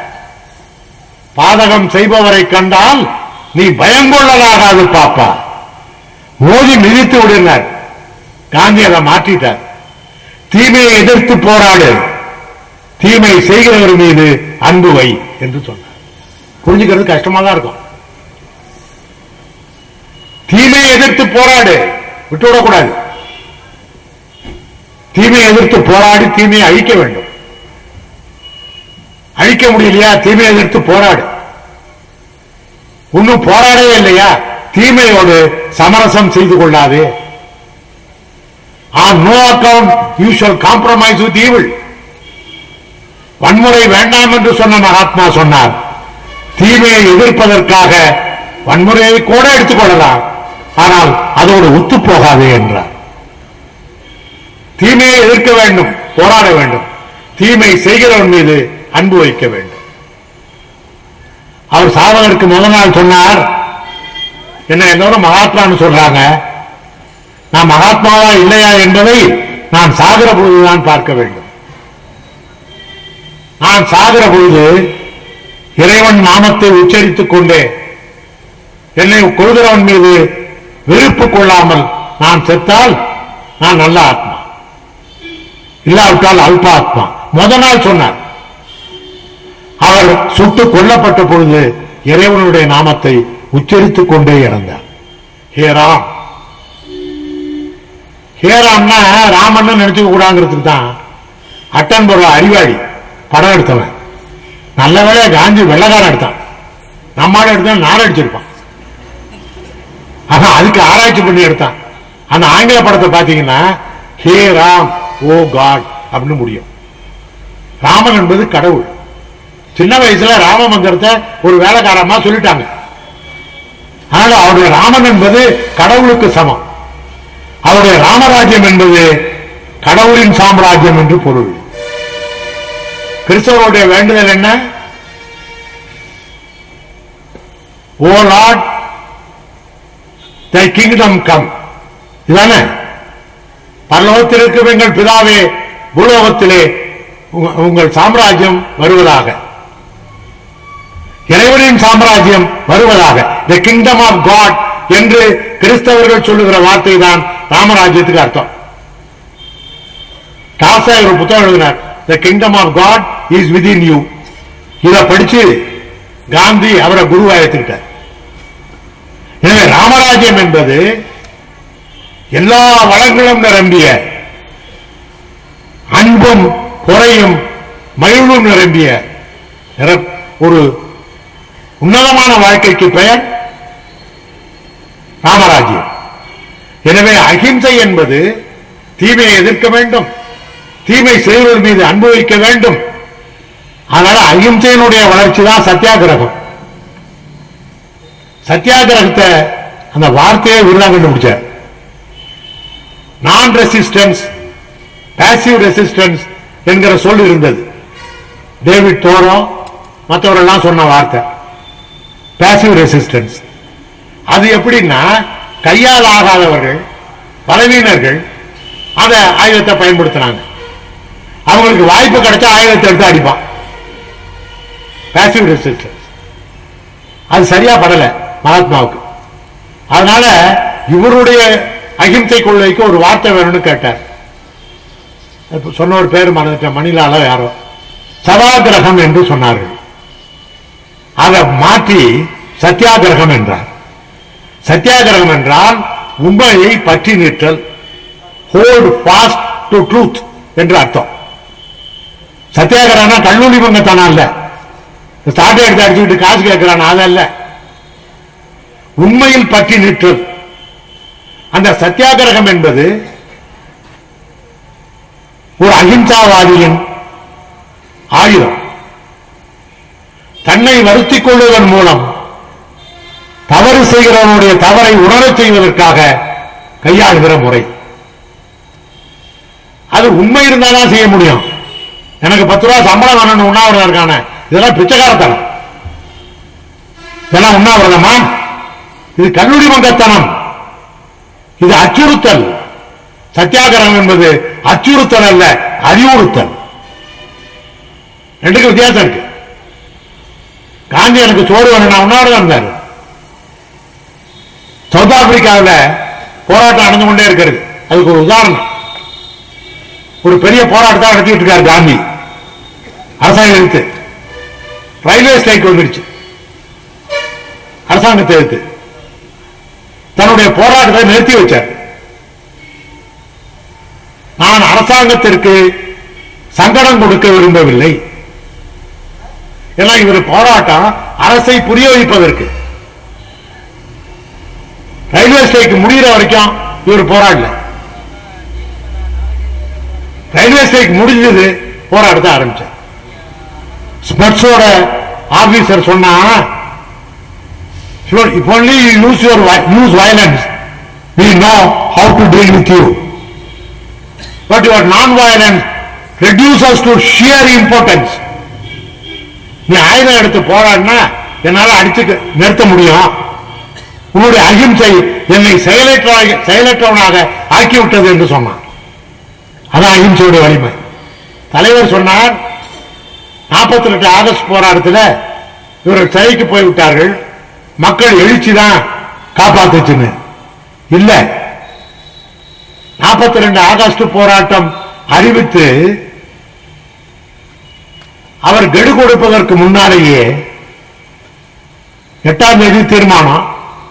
பாதகம் செய்பவரை கண்டால் நீ பயங்கொள்ளலாகாது பாப்பா. மோதி மிதித்து விடுனார் காந்தி, அதை மாற்றிட்டார். தீமையை எதிர்த்து போராடு, தீமை செய்கிறவர் மீது அன்பு வை என்று சொன்னார். புரிஞ்சுக்கிறது கஷ்டமா தான் இருக்கும். தீமையை எதிர்த்து போராடு, விட்டுவிடக்கூடாது. தீமையை எதிர்த்து போராடி தீமையை அழிக்க வேண்டும். அழிக்க முடியலையா, தீமையை எதிர்த்து போராடு. இன்னும் போராடவே இல்லையா, தீமையோடு சமரசம் செய்து கொள்ளாது. On no account you shall compromise with evil. வன்முறை வேண்டாம் என்று சொன்ன மகாத்மா சொன்னார், தீமையை எதிர்ப்பதற்காக வன்முறையை கூட எடுத்துக்கொள்ளலாம், ஆனால் அதோடு ஒத்து போகாது என்றார். தீமையை எதிர்க்க வேண்டும், போராட வேண்டும். தீமை செய்கிறவன் மீது அன்பு வைக்க வேண்டும். அவர் சாவதற்கு முதல் நாள் சொன்னார், என்ன எல்லோரும் மகாத்மான்னு சொல்றாங்க, நான் மகாத்மாவா இல்லையா என்பதை நான் சாகிற பொழுதுதான் பார்க்க வேண்டும். நான் சாகிற பொழுது இறைவன் நாமத்தை உச்சரித்துக் கொண்டே என்னை கொள்கிறவன் மீது வெறுப்பு கொள்ளாமல் நான் செத்தால் நான் நல்ல ஆத்மா, இல்லாவிட்டால் அல்ப ஆத்மா. முதல் நாள் சொன்னார். அவர் சுட்டுக் கொல்லப்பட்ட பொழுது இறைவனுடைய நாமத்தை உச்சரித்துக் கொண்டே இறந்தார். ஹேராம், ஹேராம்னா ராமன் நினைச்சுக்க கூடாங்கிறதுக்கு தான். அட்டன்புர அறிவாளி படம் எடுத்தவன். நல்ல வேலை காந்தி வெள்ளக்காரன் எடுத்தான், நம்மால எடுத்தா நார அடிச்சிருப்பான். ஆனா அதுக்கு ஆராய்ச்சி பண்ணி எடுத்தான். அந்த ஆங்கில படத்தை பாத்தீங்கன்னா ஹே ராம் ஓ காட் அப்படின்னு முடியும். ராமன் என்பது கடவுள். சின்ன வயசுல ராம மந்திரத்தை ஒரு வேலைக்காரமா சொல்லிட்டாங்க. அதனால அவருடைய ராமன் என்பது கடவுளுக்கு சமம். அவருடைய ராமராஜ்யம் என்பது கடவுளின் சாம்ராஜ்யம் என்று பொருள். கிறிஸ்தவருடைய வேண்டுதல் என்ன? O Lord thy kingdom come. இதுதானே? பரலோகத்தில் இருக்கும் எங்கள் பிதாவே, பூலோகத்திலே உங்கள் சாம்ராஜ்யம் வருவதாக, இறைவனின் சாம்ராஜ்யம் வருவதாக. தி கிங்டம் ஆஃப் காட் என்று கிறிஸ்தவர்கள் சொல்லுகிற வார்த்தை தான் ராமராஜ்யத்துக்கு அர்த்தம். காசாய் ஒரு புத்தகம் எழுதினார், the kingdom of God is within you. இதை படிச்சு காந்தி அவரை குருவா ஏற்றுக்கிட்டார். எனவே ராமராஜ்யம் என்பது எல்லா வளங்களும் நிரம்பிய, அன்பும் குறையும் மகிழ்வும் நிரம்பிய ஒரு உன்னதமான வாழ்க்கைக்கு பெயர் ராமராஜ்யம். எனவே அகிம்சை என்பது தீமையை எதிர்க்க வேண்டும், தீமை செய்வதன் மீது அன்பு வைக்க வேண்டும். அதனால அகிம்சையினுடைய வளர்ச்சி தான் சத்தியாகிரகம். சத்தியாகிரகத்தை அந்த வார்த்தையை விருதா கண்டுபிடிச்சார். நான் ரெசிஸ்டன்ஸ், பாசிவ் ரெசிஸ்டன்ஸ் என்கிற சொல் இருந்தது. டேவிட் தோரோ மற்றவரெல்லாம் சொன்ன வார்த்தை பாசிவ் ரெசிஸ்டன்ஸ். அது எப்படின்னா, கையால் ஆகாதவர்கள், பலவீனர்கள் அத ஆயுதத்தை பயன்படுத்தினாங்க. அவங்களுக்கு வாய்ப்பு கிடைச்சா ஆயுதத்தை எடுத்து அடிப்பான். பாசிவ் ரெசிஸ்டன்ஸ் அது சரியா படல மகாத்மாவுக்கு. அதனால இவருடைய அகிம்சை கொள்கைக்கு ஒரு வார்த்தை வேணும்னு கேட்டார். சொன்ன ஒரு பேர் மறந்துட்ட, மணிலால யாரோ சதாகிரகம் என்று சொன்னார்கள். அதை மாற்றி சத்தியாகிரகம் என்றார். சத்தியாகிரகம் என்றால் உண்மையை பற்றி நிற்றல், ஹோல்ட் ஃபாஸ்ட் டு ட்ரூத் என்று அர்த்தம். சத்தியாகிரகம் கல்லூரி பங்கத்தானா இல்ல, ஸ்டார்ட் எடுத்து அடிச்சுக்கிட்டு காசு கேட்கிறான் அதல்ல, உண்மையில் பற்றி நிற்றல். அந்த சத்தியாகிரகம் என்பது ஒரு அகிம்சாவாதியின் ஆயுதம். தன்னை வருத்திக் கொள்வதன் மூலம் தவறு செய்கிறவனுடைய தவறை உணரச் செய்வதற்காக கையாளுகிற முறை. அது உண்மை இருந்தால்தான் செய்ய முடியும். எனக்கு 10 ரூபாய் சம்பளம் வேணும்னு உண்ணாவிரதம் இருக்கான, இதெல்லாம் பிச்சைக்காரத்தனம், இதெல்லாம் உண்ணாவிரதமா? இது கல்லூரி மங்கத்தனம், இது அச்சுறுத்தல். சத்தியாகிரகம் என்பது அச்சுறுத்தல் அல்ல, அறிவுறுத்தல். ரெண்டுக்கு வித்தியாசம் இருக்கு. காந்தி எனக்கு சோறு வேணும் உண்ணாவிரதம் இருந்தாரு. சவுத் ஆப்பிரிக்காவில் போராட்டம் நடந்து கொண்டே இருக்கிறது. அதுக்கு ஒரு உதாரணம், ஒரு பெரிய போராட்டத்தை நடத்திட்டு இருக்காரு காந்தி. அரசாங்கம் எடுத்து ரயில்வே ஸ்ட்ரைக் வந்துருச்சு. அரசாங்கத்தை எடுத்து தன்னுடைய போராட்டத்தை நிறுத்தி வச்சார். நான் அரசாங்கத்திற்கு சங்கடம் கொடுக்க விரும்பவில்லை. ஏன்னா இவர் போராட்டம் அரசை புரிய வைப்பதற்கு. ரயில்வே ஸ்ட்ரைக் முடிகிற வரைக்கும் இவர் போராடல. ரயில்வே ஸ்ட்ரைக் முடிஞ்சது, போராட்டத்தை ஆரம்பிச்சார். ஸ்பட்ஸோட ஆபீசர் சொன்னா, if only you use violence, we know how to deal with you. But your non-violence reduces to sheer impotence. நீ ஆயுதம் எடுத்து போராடினா என்னால அடிச்சு நிறுத்த முடியும். உன்னுடைய அகிம்சை என்னை செயலற்றவனாக ஆக்கிவிட்டது என்று சொன்னான். அதான் அகிம்சையுடைய வலிமை. தலைவர் சொன்னார், 48 ஆகஸ்ட் போராட்டத்தில் இவர்கள் சிறைக்கு போய்விட்டார்கள், மக்கள் எழுச்சி தான் காப்பாத்துச்சுன்னு. இல்ல, 42 ஆகஸ்ட் போராட்டம் அறிவித்து அவர் கெடு கொடுப்பதற்கு முன்னாலேயே 8ஆம் தேதி தீர்மானம்,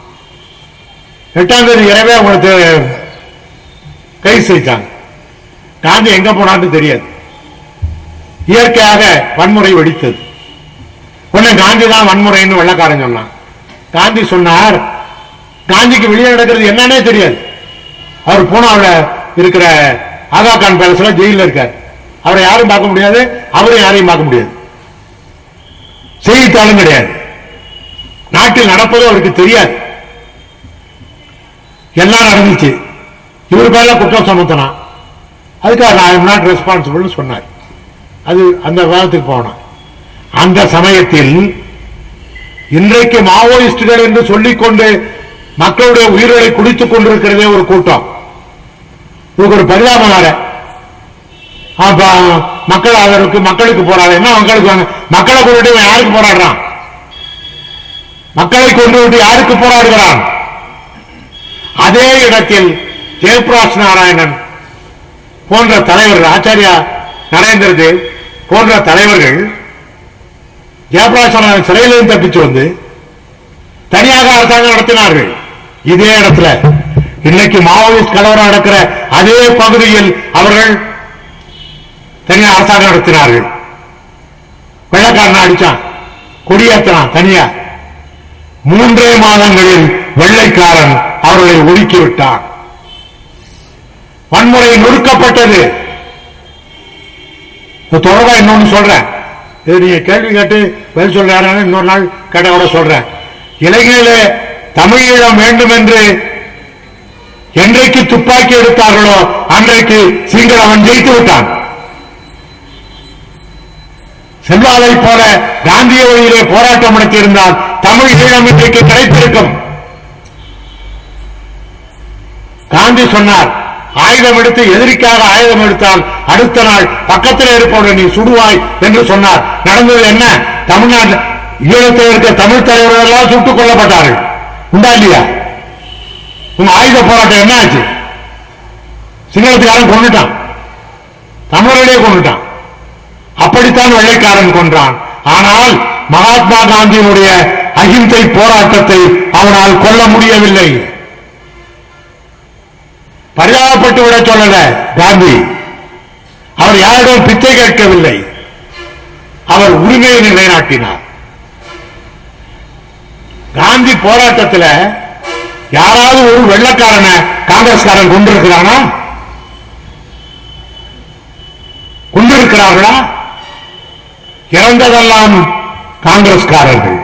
8ஆம் தேதி இரவே அவங்களுக்கு கைது செய்தாங்க. காந்தி எங்க போனான்னு தெரியாது. இயற்கையாக வன்முறை வெடித்தது. உடனே காந்தி தான் வன்முறைன்னு வெள்ளக்காரன் சொன்னான். காந்தி சொன்னார், காந்திக்கு வெளியே நடக்கிறது என்னன்னே தெரியாது. அவர் பூனாவில் இருக்கிற ஆகா கான் பேலஸ்ல ஜெயில இருக்கார். அவரை யாரும் பார்க்க முடியாது, அவரை யாரையும் பார்க்க முடியாது, செய்தித்தாளும் கிடையாது, நாட்டில் நடப்பதும் அவருக்கு தெரியாது. எல்லாம் நடந்துச்சு. இவர் பேர்ல குற்றம் சுமத்தினா, அதுக்காக ஐ எம் நாட் ரெஸ்பான்சிபிள் சொன்னார். அது அந்த காலத்துக்கு போனான். அந்த சமயத்தில் இன்றைக்கு மாவோயிஸ்டுகள் என்று சொல்லிக்கொண்டு மக்களுடைய உயிர்களை குடித்துக் கொண்டிருக்கிறதே ஒரு கூட்டம். இதுக்கு ஒரு பரிதாபம் வேற. மக்கள் ஆதரவுக்கு மக்களுக்கு போராட என்ன மக்களுக்கு வாங்க, மக்களை கொண்டு யாருக்கு போராடுறான்? மக்களை கொண்டு விட்டு யாருக்கு போராடுகிறான்? அதே இடத்தில் ஜெயபிரகாஷ் நாராயணன் போன்ற தலைவர்கள், ஆச்சாரியா நரேந்திர தேவ் போன்ற தலைவர்கள் ஜெயபிரகாஷ் நாராயணன் சிறையிலிருந்து தப்பிச்சு வந்து தனியாக அரசாங்கம் நடத்தினார்கள். இதே இடத்துல இன்னைக்கு மாவோயிஸ்ட் கலவரம் நடக்கிற அதே பகுதியில் அவர்கள் தனியாக அரசாங்கம் நடத்தினார்கள். வெள்ளக்காரன் அடிச்சான், கொடியேற்றினான் தனியா. 3 மாதங்களில் வெள்ளைக்காரன் அவர்களை ஒதுக்கிவிட்டான். வன்முறை நொறுக்கப்பட்டது. தொடர்பா இன்னொன்னு சொல்றேன். இது நீங்க கேள்வி கேட்டு பதில் சொல்றாரு, இன்னொரு நாள் கேட்ட கூட சொல்றேன். இலங்கையில தமிழீழம் வேண்டும் என்று என்றைக்கு துப்பாக்கி எடுத்தார்களோ அன்றைக்கு சிங்களவன் ஜெயித்து விட்டான். செல்வாவை போல காந்திய வழியிலே போராட்டம் நடத்தியிருந்தால் தமிழ் ஈழம் இன்றைக்கு கிடைத்திருக்கும். காந்தி சொன்னார், ஆயுதம் எடுத்து எதிரிக்காக ஆயுதம் எடுத்தால் அடுத்த நாள் பக்கத்தில் இருப்பவர்கள் நீ சுடுவாய் என்று சொன்னார். நடந்தது என்ன? தமிழ்நாட்டில் ஈழத்தில் இருக்க தமிழ் தலைவர்கள் எல்லாம் சுட்டுக் கொல்லப்பட்டார்கள். உண்டா இல்லையா? உங்க ஆயுத போராட்டம் என்ன ஆச்சு? சிங்களத்துக்காரன் கொண்டுட்டான், தமிழர்களே கொண்டுட்டான். அப்படித்தான் வெள்ளைக்காரன் கொன்றான். ஆனால் மகாத்மா காந்தியினுடைய அகிம்சை போராட்டத்தை அவனால் கொல்ல முடியவில்லை. பரிதாபப்பட்டு விட சொல்லல காந்தி. அவர் யாரிடம் பிச்சை கேட்கவில்லை, அவர் உரிமையை நிலைநாட்டினார். காந்தி போராட்டத்தில் யாராவது ஒரு வெள்ளக்காரனை காங்கிரஸ்காரன் கொண்டிருக்கிறானா? கொண்டிருக்கிறார்களா? இறந்ததெல்லாம் காங்கிரஸ்காரர்கள்.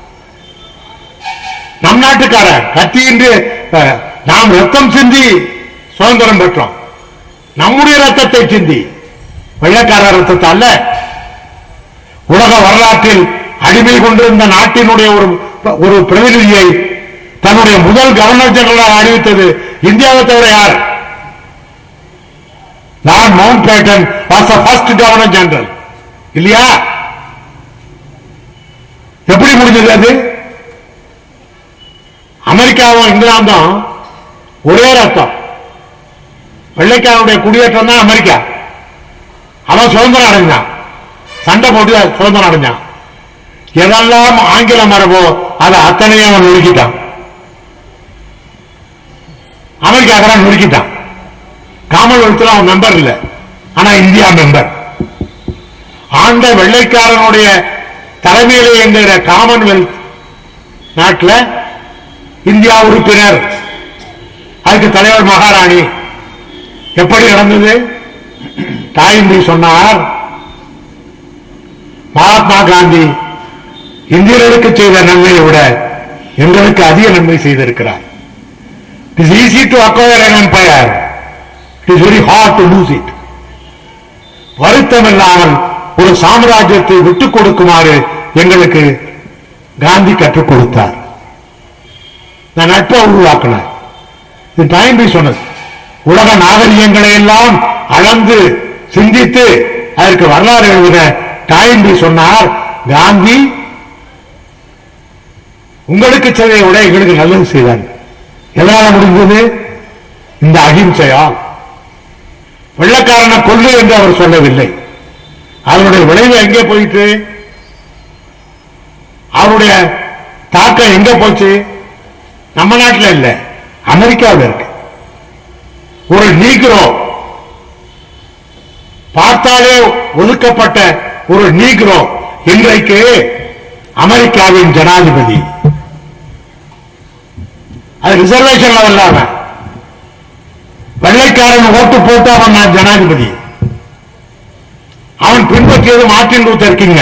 நம் நாட்டுக்காரர் கத்தியின்றி நாம் ரத்தம் சிந்தி சுதந்திரம் பெற்றோம். நம்முடைய ரத்தத்தை சிந்தி, வெள்ளக்கார ரத்தத்தை அல்ல. உலக வரலாற்றில் அடிமை கொண்டிருந்த நாட்டினுடைய ஒரு பிரதிநிதியை தன்னுடைய முதல் கவர்னர் ஜெனரலாக அறிவித்தது இந்தியாவை தவிர யார்? Lord Mountbatten was the first governor general இல்லையா? எப்படி முடிஞ்சது அது? அமெரிக்காவும் இங்கிலாந்தும் ஒரே ரத்தம். வெள்ளைக்காரனுடைய குடியேற்றம் தான் அமெரிக்கா. அவன் சுதந்திரம் அடைஞ்சான், சண்டை போட்டு சுதந்திரம் அடைஞ்சான். எதெல்லாம் ஆங்கில மரபோ அதை அத்தனையும் அவன் நுறுக்கிட்டான். அமெரிக்காக்காரன் நுறுக்கிட்டான். காமன்வெல்த்தில் அவன் மெம்பர் இல்லை, ஆனா இந்தியா மெம்பர். ஆண்ட வெள்ளைக்காரனுடைய தலைமையிலே என்கிற காமன்வெல்த் நாட்டில் இந்தியா உறுப்பினர், அதுக்கு தலைவர் மகாராணி. எப்படி நடந்தது? தாயின்றி சொன்னார், மகாத்மா காந்தி இந்தியர்களுக்கு செய்த நன்மையை விட எங்களுக்கு அதிக நன்மை செய்திருக்கிறார். It is easy to acquire an empire. It is very hard to lose it. வருத்தம் இல்லாமல் ஒரு சாம்ராஜ்யத்தை விட்டுக் கொடுக்குமாறு எங்களுக்கு காந்தி கற்றுக் கொடுத்தார். நான் நட்பை உருவாக்கினார். இது டைம் சொன்னது. உலக நாகரிகங்களை எல்லாம் அளந்து சிந்தித்து அதற்கு வரலாறு எழுதின டைம் சொன்னார், காந்தி உங்களுக்கு செய்வதை விட எங்களுக்கு நல்லது செய்தார். எதனால முடிந்தது? இந்த அகிம்சையால். வெள்ளக்காரனை கொல்லு என்று அவர் சொல்லவில்லை. அதனுடைய விளைவு எங்கே போயிட்டு? அவருடைய தாக்கம் எங்க போச்சு? நம்ம நாட்டில் இல்ல, அமெரிக்காவில் இருக்கு. ஒரு நீக்ரோ, பார்த்தாலே ஒதுக்கப்பட்ட ஒரு நீக்ரோ இன்றைக்கு அமெரிக்காவின் ஜனாதிபதி. அது ரிசர்வேஷன் லெவல்ல அவன். வெள்ளைக்காரன் ஓட்டு போட்டு அவன் நான் ஜனாதிபதி. அவன் பின்பற்றியது மார்ட்டின் லூத்தர் கிங்.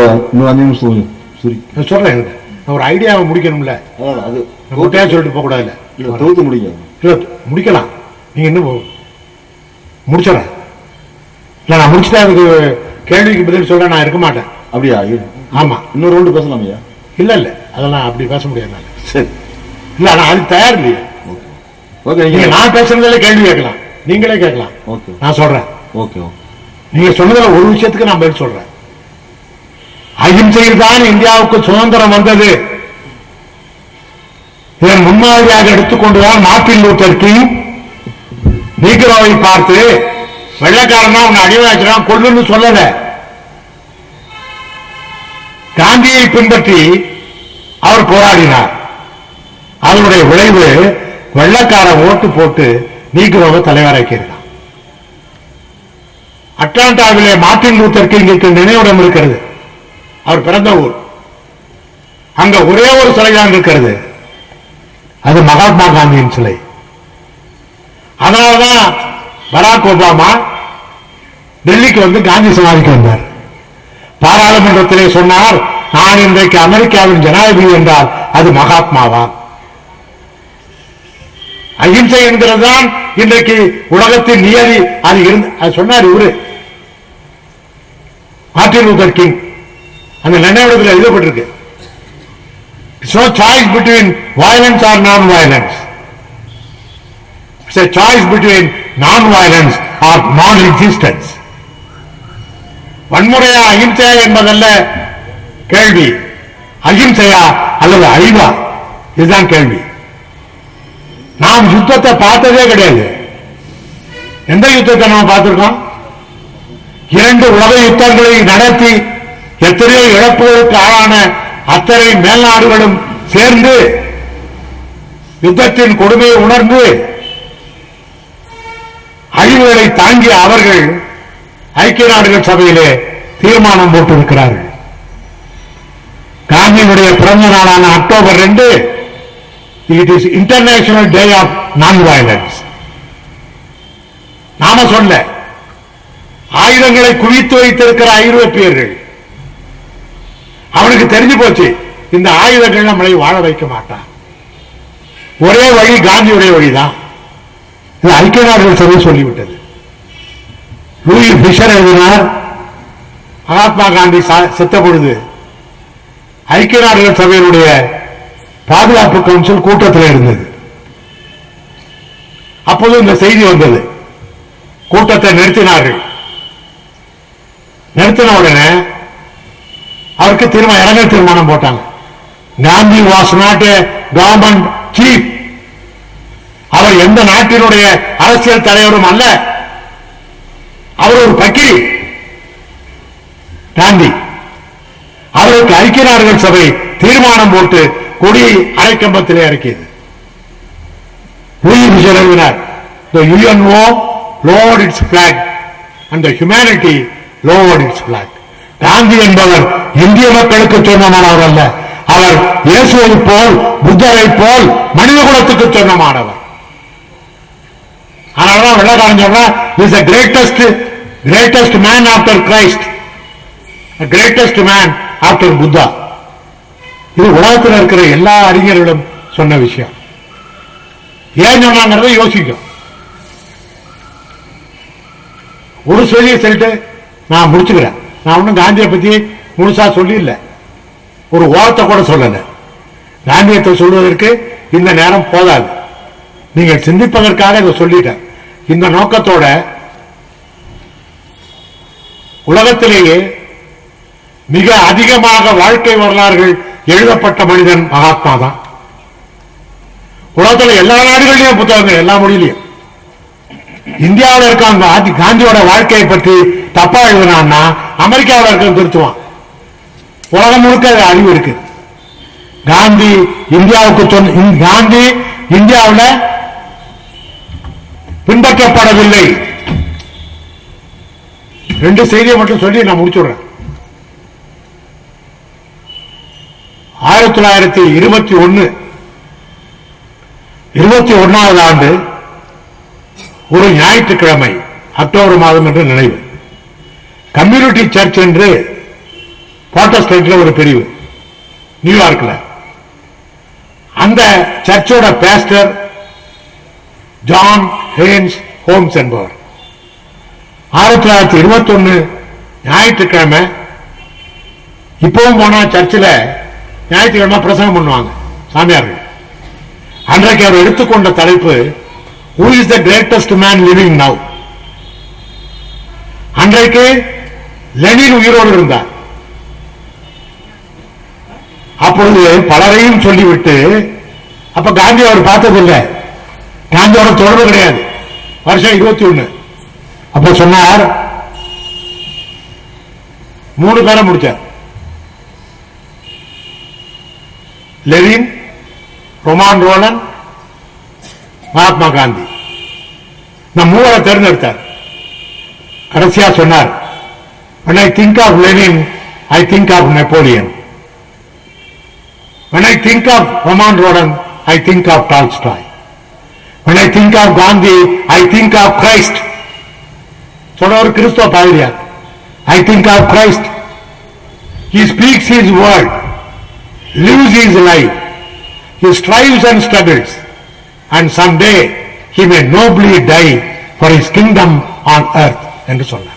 சொல்றேன், ஒரு ஐடியாவை முடிக்கணும்ல, சொல்லிட்டு போக கூடாது. முடிக்கலாம், நீங்க இன்னும் முடிச்சிட. இல்ல நான் முடிச்சுட்டா அதுக்கு கேள்விக்கு பதில் சொல்ல நான் இருக்க மாட்டேன். அப்படியா? ஆமா, இன்னொரு ரவுண்டு பேசலாம். இல்ல இல்ல, அதெல்லாம் அப்படி பேச முடியாது. சரி, இல்ல நான் அது தயார் இல்லையே. நான் பேசுறதுல கேள்வி கேட்கலாம், நீங்களே கேட்கலாம். நான் சொல்றேன். நீங்க சொன்னதுல ஒரு விஷயத்துக்கு நான் பதில் சொல்றேன். அகிம்சையில் தான் இந்தியாவுக்கு சுதந்திரம் வந்தது. இதன் முன்மாதிரியாக எடுத்துக்கொண்டுதான் மார்ட்டின் லூத்தர் கிங் நீக்ரோவை பார்த்து வெள்ளைக்காரனா உன்னை அடிமையாச்சுனா கொள்ளுன்னு சொல்லல. காந்தியை பின்பற்றி அவர் போராடினார். அதனுடைய விளைவு வெள்ளைக்கார ஓட்டு போட்டு நீக்ரோவை தலைவராக்கியிருக்கான். அட்லாண்டாவிலே மார்ட்டின் லூத்தர் கிங்குக்கு நினைவிடம் இருக்கிறது. அவர் பிறந்த ஊர். அங்க ஒரே ஒரு சிலை தான் இருக்கிறது, அது மகாத்மா காந்தியின் சிலை. அதனால்தான் பராக் ஒபாமா டெல்லிக்கு வந்து காந்தி சமாதிக்கு வந்தார். பாராளுமன்றத்திலே சொன்னார், நான் இன்றைக்கு அமெரிக்காவின் ஜனாதிபதி என்றால் அது மகாத்மாவா? அகிம்சை என்கிறதுதான் இன்றைக்கு உலகத்தின் நியதி. அது சொன்னார் இவரு மார்ட்டின் லூதர் கிங். அந்த நினைவிடத்தில் எழுதப்பட்டிருக்கு, it's no choice between violence or non-violence. It's a choice between non-violence or non-existence. வன்முறையா அகிம்சையா என்பதல்ல கேள்வி, அகிம்சையா அல்லது அழிவா, இதுதான் கேள்வி. நாம் யுத்தத்தை பார்த்ததே கிடையாது. எந்த யுத்தத்தை நாம் பார்த்திருக்கோம்? 2 உலக யுத்தங்களை நடத்தி எத்தனையோ இழப்புகளுக்கு ஆளான அத்தனை மேல்நாடுகளும் சேர்ந்து யுத்தத்தின் கொடுமையை உணர்ந்து அழிவுகளை தாங்கிய அவர்கள் ஐக்கிய நாடுகள் சபையிலே தீர்மானம் போட்டிருக்கிறார்கள். காந்தியினுடைய பிறந்த நாளான October 2 it is international day of non violence. நாம சொல்ல, ஆயுதங்களை குவித்து வைத்திருக்கிற ஐரோப்பியர்கள் அவனுக்கு தெரிஞ்சு போச்சு, இந்த ஆயுதங்கள் நம்மளை வாழ வைக்க மாட்டான். ஒரே வழி காந்தியுடைய வழிதான். இது ஐக்கிய நாடுகள் சபை சொல்லிவிட்டது. லூயி பிஷர் எழுதினார், மகாத்மா காந்தி செத்த பொழுது ஐக்கிய நாடுகள் சபையினுடைய பாதுகாப்பு கவுன்சில் கூட்டத்தில் இருந்தது. அப்போது இந்த செய்தி வந்தது, கூட்டத்தை நிறுத்தினார்கள். நிறுத்தின உடனே அவருக்கு இரங்கல் தீர்மானம் போட்டாங்க. Gandhi was not a government chief. அவர் எந்த நாட்டினுடைய அரசியல் தலைவரும் அல்ல, அவர் ஒரு பக்கிரி. காந்தி அவருக்கு ஐக்கிய நாடுகள் சபை தீர்மானம் போட்டு கொடி அரைக்கம்பத்திலே இறக்கியது. எழுதினார், the UNO lowered its flag and the humanity lowered its flag. Gandhi என்பவர் இந்திய மக்களுக்கு சொந்தமானவர் அல்ல, அவர் இயேசுவை போல் புத்தரை போல் மனித குலத்துக்கு சொந்தமானவர். அதனாலதான் வெள்ளக்காரன் சொல்றார், is the greatest man after Christ, greatest man after Buddha. இது உலகத்தில் இருக்கிற எல்லா அறிஞர்களும் சொன்ன விஷயம். ஏன் சொன்னாங்கிறத யோசிக்கும். ஒரு செய்தியை சொல்லிட்டு நான் முடிச்சுக்கிறேன். நான் ஒன்னும் காந்தியை பத்தி முழுசா சொல்லி இல்லை, ஒரு ஓரத்தை கூட சொல்லல. காந்தியத்தை சொல்வதற்கு இந்த நேரம் போதாது. நீங்கள் சிந்திப்பதற்காக இதை சொல்லிட்டேன். இந்த நோக்கத்தோட உலகத்திலேயே மிக அதிகமாக வாழ்க்கை வரலாறுகள் எழுதப்பட்ட மனிதன் மகாத்மா தான். உலகத்தில் எல்லா நாடுகளிலும் புத்தகங்கள், எல்லா மொழியிலையும். இந்தியாவில் இருக்க காந்தியோட வாழ்க்கையை பற்றி தப்பா எழுதினான்னா அமெரிக்காவில் இருக்க திருத்துவான். உலகம் முழுக்க அறிவு இருக்கு. காந்தி இந்தியாவுக்கு காந்தி இந்தியாவில் பின்பற்றப்படவில்லை. 2 செய்தியை மட்டும் சொல்லி நான் முடிச்சுடுறேன். 1921 ஆண்டு ஒரு ஞாயிற்றுக்கிழமை, அக்டோபர் மாதம் என்று நினைவு, கம்யூனிட்டி சர்ச் என்று புராட்டஸ்டன்ட்ல ஒரு பிரிவு நியூயார்க்ல, அந்த சர்ச்சோட பாஸ்டர் ஜான் ஹேன்ஸ் ஹோம்ஸ் என்பவர் 1921 ஞாயிற்றுக்கிழமை, இப்பவும் போனா சர்ச்சில் ஞாயிற்றுக்கிழமை பிரசங்கம் பண்ணுவாங்க சாமியார்கள். அன்றைக்கு அவர் எடுத்துக்கொண்ட தலைப்பு, Who is the greatest man living now? அன்றைக்கு லெனின் உயிரோடு இருந்தார். அப்பொழுது பலரையும் சொல்லிவிட்டு, அப்ப காந்தி அவர் பார்த்ததில்லை, காந்தியோட தொடர்பு கிடையாது. வருஷம் 21. அப்ப சொன்னார், 3 பேரை முடிச்சார். Lenin, Romain Rolland, Mahatma Gandhi. நான் 3 தேர்ந்தெடுத்தார். கடைசியா சொன்னார், when I think of Lenin, I think of Napoleon. When I think of Roman Roland, I think of Tolstoy. When I think of Gandhi, I think of Christ. சொல்ற ஒரு கிறிஸ்தவ பாதிரியார், I think of Christ. He speaks his word, lives his life. He strives and struggles, and someday he may nobly die for his kingdom on earth என்று சொன்னார்.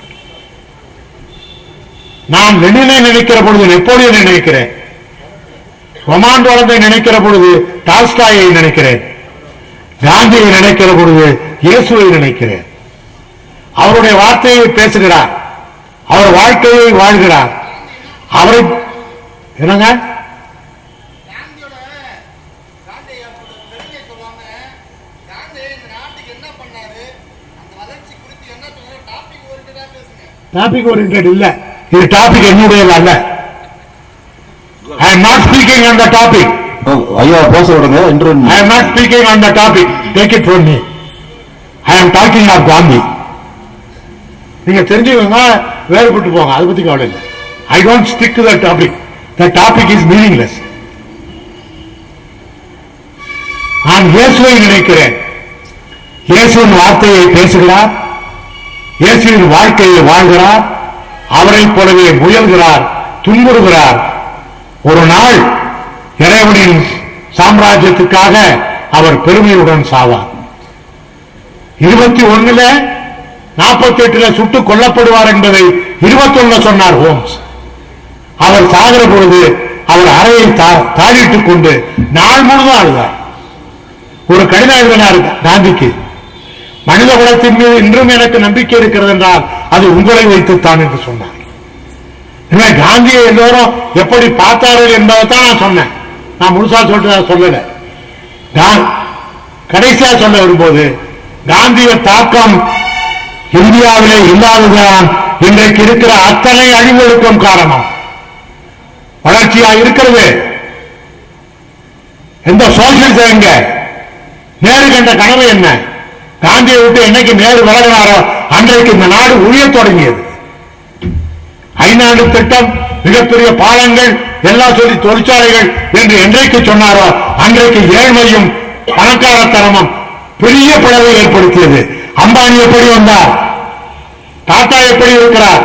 நான் லெனினை நினைக்கிற பொழுது நெப்போலியனை நினைக்கிறேன், ரொமாண்டோலத்தை நினைக்கிற பொழுது டால்ஸ்டாயை நினைக்கிறேன், காந்தியை நினைக்கிற பொழுது இயேசுவை நினைக்கிறேன். அவருடைய வார்த்தையை பேசுகிறார், அவர் வாழ்க்கையை வாழ்கிறார். அவரை என்னங்க டாபிக் ஓரியன்டட் இல்ல, இது டாபிக் என்னுடையது அல்ல. I am not speaking on the topic. ஐயா பேச விடுங்க. I am not speaking on the topic. Take it from me. I am talking of Gandhi. நீங்க தெரிஞ்சுக்கோங்க, வேறுபட்டு போங்க, அதை பத்தி கவலை இல்லை. I don't stick to the topic. The topic is meaningless. நான் இயேசுவை நினைக்கிறேன். இயேசுவின் வார்த்தையை பேசுகிறார், இயேசுவின் வாழ்க்கையை வாழ்கிறார், அவரை போலவே முயல்கிறார், துன்புறுகிறார். ஒரு நாள் இறைவனின் சாம்ராஜ்யத்துக்காக அவர் பெருமையுடன் சாவார். 21 48 சுட்டுக் கொல்லப்படுவார் என்பதை 21 சொன்னார் ஹோம்ஸ். அவர் சாகிற பொழுது அவர் அறையை தாழிட்டுக் கொண்டு நாள் முழுதும் அழுதார். ஒரு கடிதம் எழுதினார் காந்திக்கு, மனித குலத்தின் மீது இன்றும் எனக்கு நம்பிக்கை இருக்கிறது என்றால் அது உங்களை வைத்துத்தான் என்று சொன்னார். காந்தியை எல்லோரும் எப்படி பார்த்தார்கள் என்பதைத்தான் நான் சொன்னேன். நான் முழுசா சொல்லல. கடைசியா சொல்ல வரும்போது காந்திய தாக்கம் இந்தியாவிலே இல்லாததுதான் இன்றைக்கு இருக்கிற அத்தனை அழிவுகளுக்கும் காரணம். வளர்ச்சியா இருக்கிறது எந்த சோசியலிசம் எங்க? நேரு கண்ட கனவு என்ன? காந்தியை விட்டு என்னைக்கு நேரு விலகினாரோ அன்றைக்கு இந்த நாடு உரிய தொடங்கியது. ஐநாடு திட்டம், மிகப்பெரிய பாலங்கள், எல்லாம் சொல்லி தொழிற்சாலைகள் என்று என்றைக்கு சொன்னாரோ அன்றைக்கு ஏழ்மையும் பணக்காரத்தனமும் பெரிய பிளவை ஏற்படுத்தியது. அம்பானி எப்படி வந்தார்? டாடா எப்படி இருக்கிறார்?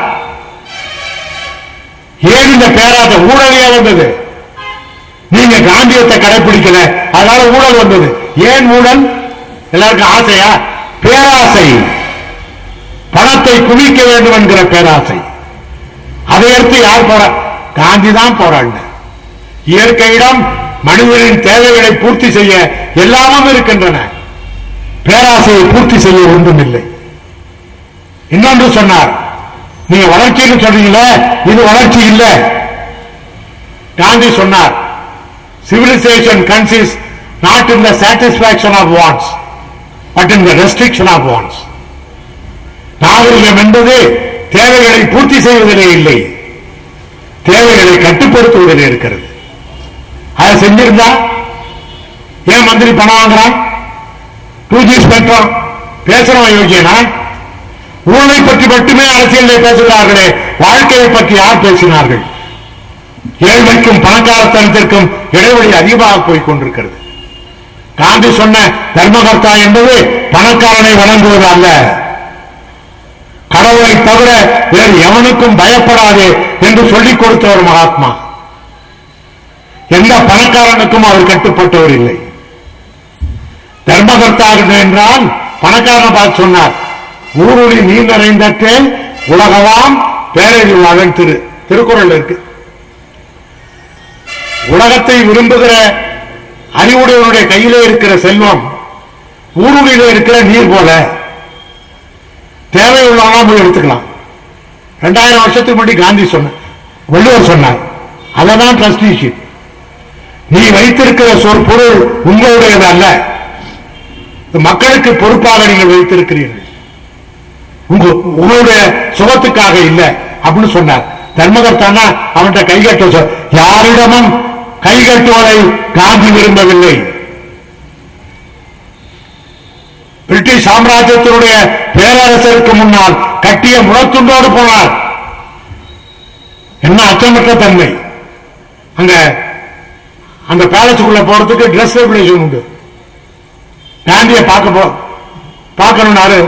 ஏன் இந்த பேராத ஊழலையே வந்தது? நீங்க காந்தியத்தை கடைபிடிக்கல, அதனால ஊழல் வந்தது. ஏன் ஊழல்? எல்லாருக்கும் ஆசையா? பேராசை, பணத்தை குவிக்க வேண்டும் என்கிற பேராசை. அதை எடுத்து யார் போற? காந்தி தான் போராடின. இயற்கையிடம் மனிதனின் தேவைகளை பூர்த்தி செய்ய எல்லாமும் இருக்கின்றன, பேராசையை பூர்த்தி செய்ய ஒன்றும் இல்லை. இன்னொன்று சொன்னார், நீங்க வளர்ச்சின்னு சொல்றீங்களே, இது வளர்ச்சி இல்லை. காந்தி சொன்னார், civilization consists not in the satisfaction of wants but in the restriction of wants. நாகரிகம் என்பது தேவைகளை பூர்த்தி செய்வதிலே இல்லை, தேவைகளை கட்டுப்படுத்துவதிலே இருக்கிறது. அதை செஞ்சிருந்தா ஏன் மந்திரி பணம் வாங்குறான்? 2G ஸ்பெக்ட்ரம் பேசுறவன் யோகியனா? ஊழலை பற்றி மட்டுமே அரசியலை பேசுகிறார்களே, வாழ்க்கையை பற்றி யார் பேசினார்கள்? ஏழ்மைக்கும் பணக்காரத்தனத்திற்கும் இடைவெளி அதிகமாக போய் கொண்டிருக்கிறது. காந்தி சொன்ன தர்மகர்த்தா என்பது பணக்காரனை வணங்குவது அல்ல, கடவுளை தவிர வேறு எவனுக்கும் பயப்படாது என்று சொல்லிக் கொடுத்த ஒரு மகாத்மா. எந்த பணக்காரனுக்கும் அவர் கட்டுப்பட்டவர் இல்லை. தர்மகர்த்தா என்றால் பணக்காரனை பார்த்து சொன்னார், ஊருளி நீ நிறைந்தற்றே உலகலாம் பேரறிவு வாழன் திருக்குறள் இருக்கு. உலகத்தை விரும்புகிற அறிவுடையவனுடைய கையிலே இருக்கிற செல்வம் ஊருளிலே இருக்கிற நீர் போல, தேவையுள்ளவனா போய் எடுத்துக்கலாம். 2000 வருஷத்துக்கு முன்னாடி காந்தி சொன்ன, வள்ளுவர் சொன்னார், அததான் ட்ரஸ்டிஷிப். நீ வைத்திருக்கிற பொருள் உங்களுடையது அல்ல, மக்களுக்கு பொறுப்பாக நீங்கள் வைத்திருக்கிறீர்கள், உங்களுடைய சுகத்துக்காக இல்லை அப்படின்னு சொன்னார். தர்மகர்த்தானா அவன்கிட்ட கைகட்ட, யாரிடமும் கைகட்டுவதை காந்தி விரும்பவில்லை. பிரிட்டிஷ் சாம்ராஜ்யத்தினுடைய பேரரசருக்கு முன்னால் கட்டிய முழத்துண்டோடு போனார். என்ன அச்சமற்ற தன்மை! அங்க அந்த பேலஸுக்குள்ள போறதுக்கு டிரெஸ் ரெகுலேஷன் உண்டு. காந்தியை பார்க்கணும்னாரு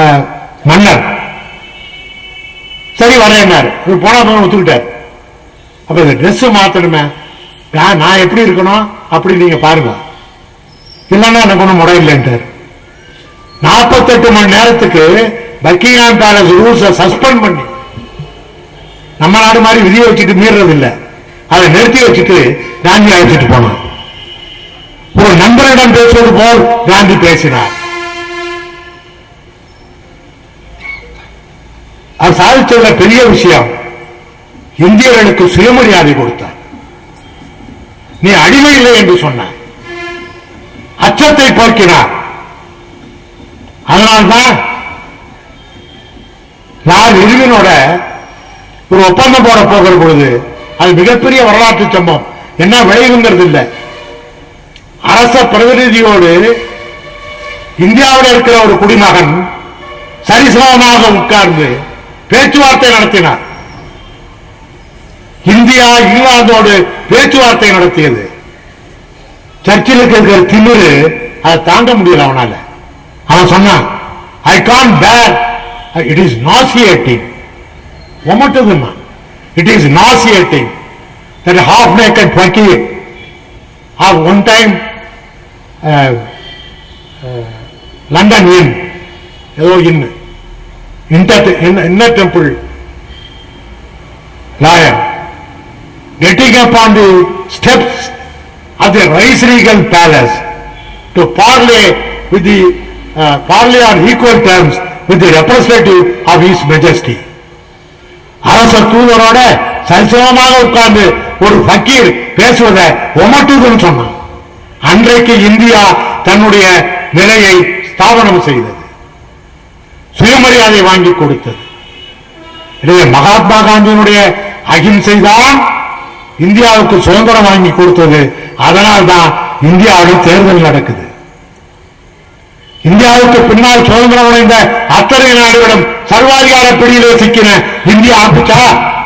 மன்னர். சரி வரேன்னாரு. போனா ஒத்துக்கிட்டார். அப்ப இந்த ட்ரெஸ் மாத்தணுமே, நான் எப்படி இருக்கணும் அப்படி நீங்க பாருங்க, இல்லைன்னா எனக்கு ஒன்றும் முறை இல்லைன்ட்டார். 48 மணி நேரத்துக்கு பக்கிங்ஹாம் பேலஸ் ரூல்ஸை சஸ்பெண்ட் பண்ணி, நம்ம நாடு மாதிரி விதியை வச்சுட்டு மீறது இல்லை, அதை நிறுத்தி வச்சுட்டு காந்தி அழைச்சிட்டு போனார். ஒரு நண்பரிடம் பேசுவது போல் காந்தி பேசினார். அது சாதித்துள்ள பெரிய விஷயம், இந்தியர்களுக்கு சுயமரியாதை கொடுத்தார். நீ அடிமை இல்லை என்று சொன்னார், அச்சத்தை போக்கினார். அதனால்தான் லால் இர்வினோட ஒரு ஒப்பந்தம் போட போகிற பொழுது அது மிகப்பெரிய வரலாற்று சம்பவம். என்ன விளைவுங்கிறது இல்லை, அரச பிரதிநிதியோடு இந்தியாவில் இருக்கிற ஒரு குடிமகன் சரிசமமாக உட்கார்ந்து பேச்சுவார்த்தை நடத்தினார். இந்தியா இங்கிலாந்தோடு பேச்சுவார்த்தை நடத்தியது. சர்ச்சிலுக்கு இருக்கிற திமிரு அதை தாங்க முடியல அவனால. அவன் சொன்னான், I can't bear, it is nauseating. ஒமட்டுதுன்னா it is nauseating that half naked fakir or one time London inn, ஏதோ inner temple lawyer getting up on the steps of the Viceregal Palace to parley with the parley on equal terms with the representative of His Majesty. அரச தூதரோட சரிசமமாக உட்கார்ந்து ஒரு ஃபக்கீர் பேசுவதை ஒமட்டுதுன்னு சொன்னான். அன்றைக்கு India தன்னுடைய நிலையை ஸ்தாபனம் செய்தது, சுயமரியாதை வாங்கி கொடுத்தது. எனவே மகாத்மா காந்தியினுடைய அகிம்சை தான் இந்தியாவுக்கு சுதந்திரம் வாங்கி கொடுத்தது. அதனால்தான் இந்தியாவில் தேர்தல் நடக்குது. இந்தியாவுக்கு பின்னால் சுதந்திரம் அடைந்த அத்தனை நாடுகளும் சர்வாதிகார பிடியிலே சிக்கின இந்தியா ஆரம்பிச்சா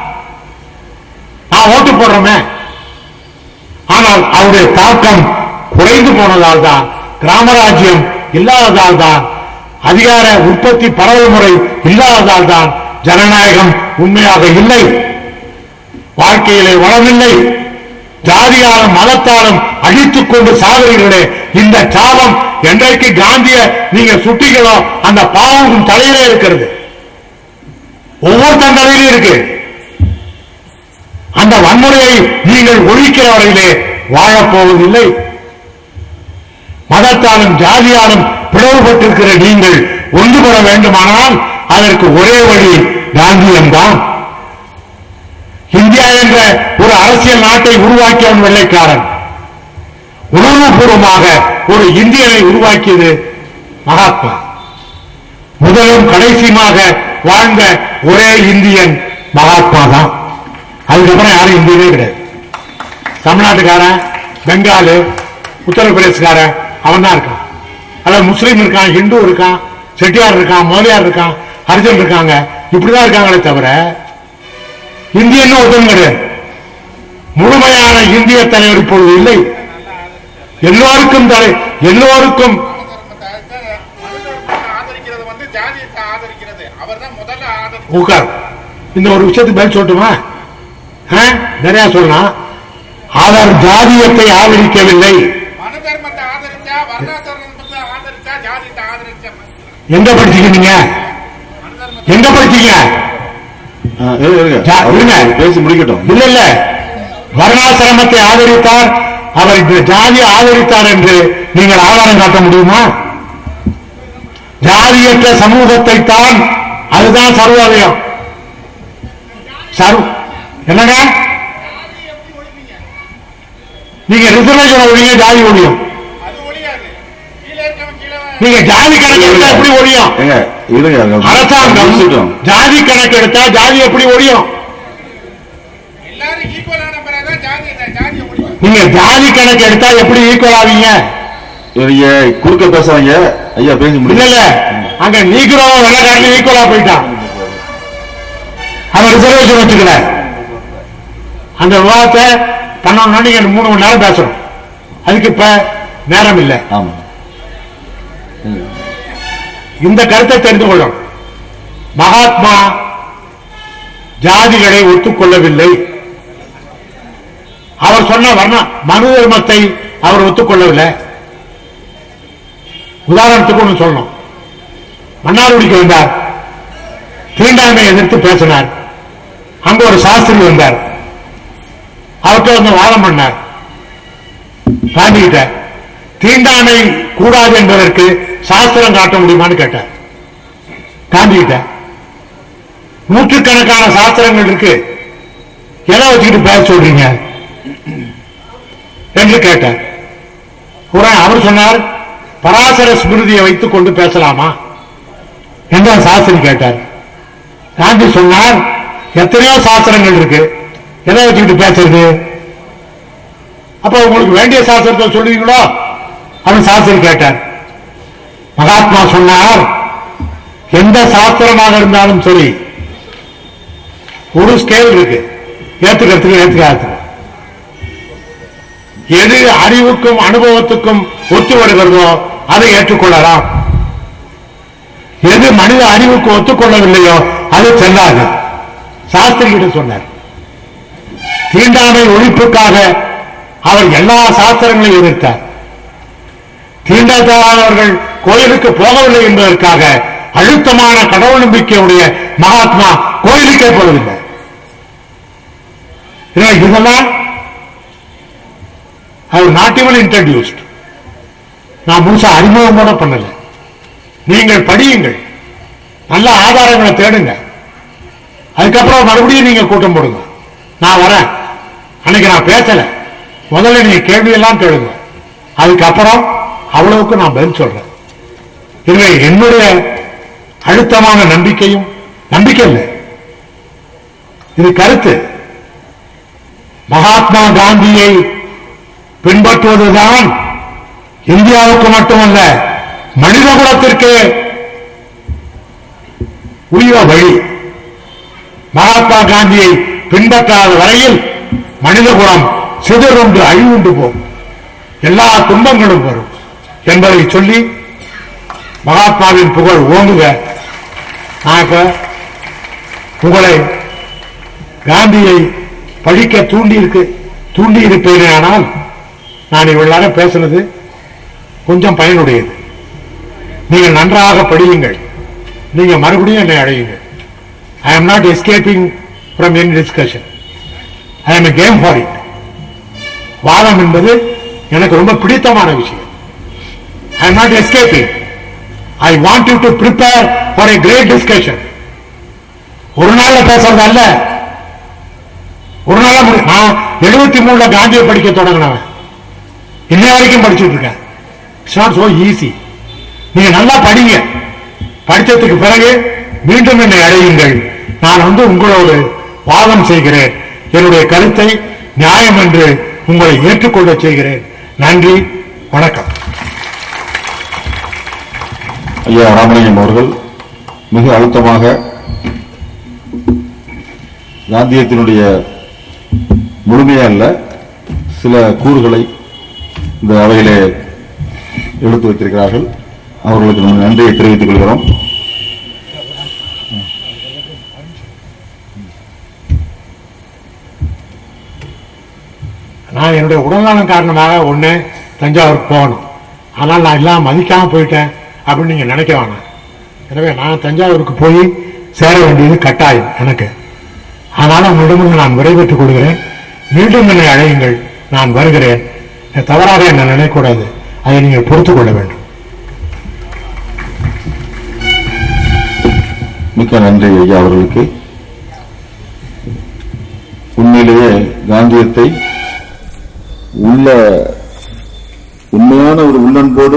நான் ஓட்டு போடுறோமே. ஆனால் அவருடைய தாக்கம் குறைந்து போனதால் தான், கிராமராஜ்யம் இல்லாததால் தான், அதிகார உற்பத்தி பரவல் முறை இல்லாததால் தான் ஜனநாயகம் உண்மையாக இல்லை, வாழ்க்கையிலே வளமில்லை. ஜாதியாலும் மதத்தாலும் அழித்துக் கொண்டு சாகிறீர்களே, இந்த சாபம் என்றைக்கு காந்திய நீங்க சுட்டிகளோ அந்த பாவம் தலையிலே இருக்கிறது, ஒவ்வொருத்தன் தலையிலே இருக்கு. அந்த வன்முறையை நீங்கள் ஒழிக்கிற வரையிலே வாழப்போவதில்லை. மதத்தாலும் ஜாதியாலும் பிளவுபட்டிருக்கிற நீங்கள் ஒன்றுபட வேண்டுமானால் அதற்கு ஒரே வழி காந்தியம்தான். இந்தியா என்ற ஒரு அரசியல் நாட்டை உருவாக்கியவன் வெள்ளைக்காரன். உணர்வுபூர்வமாக ஒரு இந்தியனை உருவாக்கியது மகாத்மா. முதலும் கடைசியுமாக வாழ்ந்த ஒரே இந்தியன் மகாத்மா தான். அதுக்கப்புறம் யாரும் இந்தியனே கிடையாது. தமிழ்நாட்டுக்காரன், பெங்காலு, உத்தரப்பிரதேசக்காரன் அவன் தான் இருக்கான். அதாவது முஸ்லீம் இருக்கான், ஹிந்து இருக்கான், செட்டியார் இருக்கான், மோதியார் இருக்கான், ஹரிஜன் இருக்காங்க, இப்படிதான் இருக்காங்களே தவிர இந்தியன்னு ஒருத்தன் கிடையாது. முழுமையான இந்திய தலைவர் இப்பொழுது இல்லை. எல்லோருக்கும் எல்லோருக்கும் உட்கார். இந்த ஒரு விஷயத்துக்கு பதில் சொல்லட்டுமா? நிறைய சொல்லலாம். அவர் ஜாதியத்தை ஆதரிக்கவில்லை. எங்க படிச்சீங்க? எங்க படிச்சீங்க? பேசி முடிக்கட்டும். இல்ல இல்ல, வர்ணாசிரமத்தை ஆதரித்தார், அவர் இந்த ஜாதியை ஆதரித்தார் என்று நீங்கள் ஆதாரம் காட்ட முடியுமா? ஜாதியற்ற சமூகத்தை தான், அதுதான் சர்வோதயம். என்னங்க நீங்க ரிசர்வேஷன் ஒழிங்க, ஜாதி ஒழியும். நீங்க ஜாதி கணக்கு எடுத்தா எப்படி ஒழியும்? அரசாங்கம் ஜாதி கணக்கு எடுத்தா ஜாதி எப்படி ஒழியும்? நீங்க ஜாதி கணக்கு எடுத்தா எப்படி ஈக்குவல் ஆவீங்க? குறுக்க பேசுறாங்க ஐயா, பேசி முடியல. இல்ல அங்க நீக்கிறோ வெள்ளக்காரன் ஈக்குவலா போயிட்டான். அவன் ரிசர்வேஷன் வச்சுக்கல. அந்த விவாதத்தை பண்ணணும்னா நீங்க 3 மணி நேரம் பேசணும். அதுக்கு இப்ப நேரம் இல்லை. இந்த கருத்தை தெரிந்து கொள்ளும். மகாத்மா ஜாதிகளை ஒத்துக்கொள்ளவில்லை. அவர் சொன்ன மனு தர்மத்தை அவர் ஒத்துக்கொள்ளவில்லை. உதாரணத்துக்கு ஒன்று சொல்லணும். மன்னார்குடிக்கு வந்தார், தீண்டாமை எதிர்த்து பேசினார். அங்க ஒரு சாஸ்திரி வந்தார், அவர்கிட்ட வந்து வாதம் பண்ணார். காந்திகிட்ட தீண்டாமை கூடாது என்பதற்கு சாஸ்திரம் காட்ட முடியுமான்னு கேட்டார். காந்திகிட்ட நூற்றுக்கணக்கான சாஸ்திரங்கள் இருக்கு, எதை வச்சுக்கிட்டு பேச சொல்றீங்க என்று கேட்டார். அவர் சொன்னார், பராசர ஸ்மிருதியை வைத்துக் கொண்டு பேசலாமா என்று சாஸ்திரி கேட்டார். காந்தி சொன்னார், எத்தனையோ சாஸ்திரங்கள் இருக்கு, எதை வச்சுக்கிட்டு பேசுறது? அப்ப உங்களுக்கு வேண்டிய சாஸ்திரத்தை சொல்லுவீங்களோ அப்படின்னு சாஸ்திரி கேட்டார். மகாத்மா சொன்னார், எந்த சாஸ்திரமாக இருந்தாலும் சரி ஒரு ஸ்கேல் இருக்கு, ஏத்துக்கிறதுக்கு ஏத்துக்காது. எது அறிவுக்கும் அனுபவத்துக்கும் ஒத்து வருகிறதோ அதை ஏற்றுக்கொள்ளலாம். எது மனித அறிவுக்கு ஒத்துக்கொள்ளவில்லையோ அது செல்லாது. சாஸ்திரி கிட்ட சொன்னார். தீண்டாமை ஒழிப்புக்காக அவர் எல்லா சாஸ்திரங்களையும் எதிர்த்தார். தீண்டாதவர்கள் கோயிலுக்கு போகவில்லை என்பதற்காக அழுத்தமான கடவுள் நம்பிக்கையுடைய மகாத்மா கோயிலுக்கே போவதில்லை. இதெல்லாம் அவர் நாட் ஈவன் இன்ட்ரோடியூஸ்ட். நான் முழுசா அறிமுகம் கூட பண்ணல. நீங்கள் படியுங்கள், நல்ல ஆதாரங்களை தேடுங்க, அதுக்கப்புறம் மறுபடியும் நீங்க கூட்டம் போடுங்க. நான் வரேன், அன்னைக்கு நான் பேசல, முதல்ல நீங்க கேள்வி எல்லாம் கேளுங்க, அதுக்கப்புறம் அவ்வளவுக்கு நான் பதில் சொல்றேன். இதுவே என்னுடைய அழுத்தமான நம்பிக்கையும், நம்பிக்கை இல்லை, இது கருத்து. மகாத்மா காந்தியை பின்பற்றுவதுதான் இந்தியாவுக்கு மட்டுமல்ல மனித குலத்திற்கு உரிய வழி. மகாத்மா காந்தியை பின்பற்றாத வரையில் மனித குலம் சிதறுண்டு அழிவுண்டு போகும், எல்லா துன்பங்களும் வரும் என்பதை சொல்லி மகாத்மாவின் புகழ் ஓங்குக. நான் உங்களை காந்தியை படிக்க தூண்டியிருப்பேனே, ஆனால் நான் இவ்வளவு நேரம் பேசுனது கொஞ்சம் பயனுடையது. நீங்கள் நன்றாக படியுங்கள், நீங்க மறுபடியும் என்னை அடையுங்கள். I am not escaping from any discussion. I am a game for it. வாதம் என்பது எனக்கு ரொம்ப பிடித்தமான விஷயம். I am not escaping. I want you to prepare for a great discussion. ஒரு நாள்ல பேசுறது அல்ல, ஒரு நாள். நான் 73 காந்தியை படிக்க தொடங்கினவன், இன்னை வரைக்கும் படிச்சுட்டு இருக்கேன். It's not so easy. நீங்க நல்லா படிங்க, படித்ததுக்கு பிறகு மீண்டும் என்னை அடையுங்கள். நான் உங்களோடு வாதம் செய்கிறேன், என்னுடைய கருத்தை நியாயம் என்று உங்களை ஏற்றுக்கொள்ள செய்கிறேன். நன்றி, வணக்கம். ஐயா ராமலிங்கம் அவர்கள் மிக அழுத்தமாக காந்தியத்தினுடைய முழுமையா அல்ல, சில கூறுகளை இந்த அவையிலே எடுத்து வைத்திருக்கிறார்கள். அவர்களுக்கு நம்ம நன்றியை தெரிவித்துக் கொள்கிறோம். நான் என்னுடைய உடல்நலம் காரணமாக ஒண்ணு தஞ்சாவூருக்கு போகணும், ஆனால் நான் எல்லாம் மதிக்காம போயிட்டேன் அப்படின்னு நீங்க நினைக்க வேணாம். எனவே நான் தஞ்சாவூருக்கு போய் சேர வேண்டியது கட்டாயம் எனக்கு. அதனால உங்களிடம் நான் விடைபெற்றுக் கொள்கிறேன். மீண்டும் என்னை அழையுங்கள், நான் வருகிறேன். தவறாக என்ன நினைக்கக்கூடாது, அதை நீங்கள் பொறுத்துக் கொள்ள வேண்டும். மிக்க நன்றி ஐயா அவர்களுக்கு. உண்மையிலேயே காந்தியத்தை உண்மையான ஒரு உள்ளன்போடு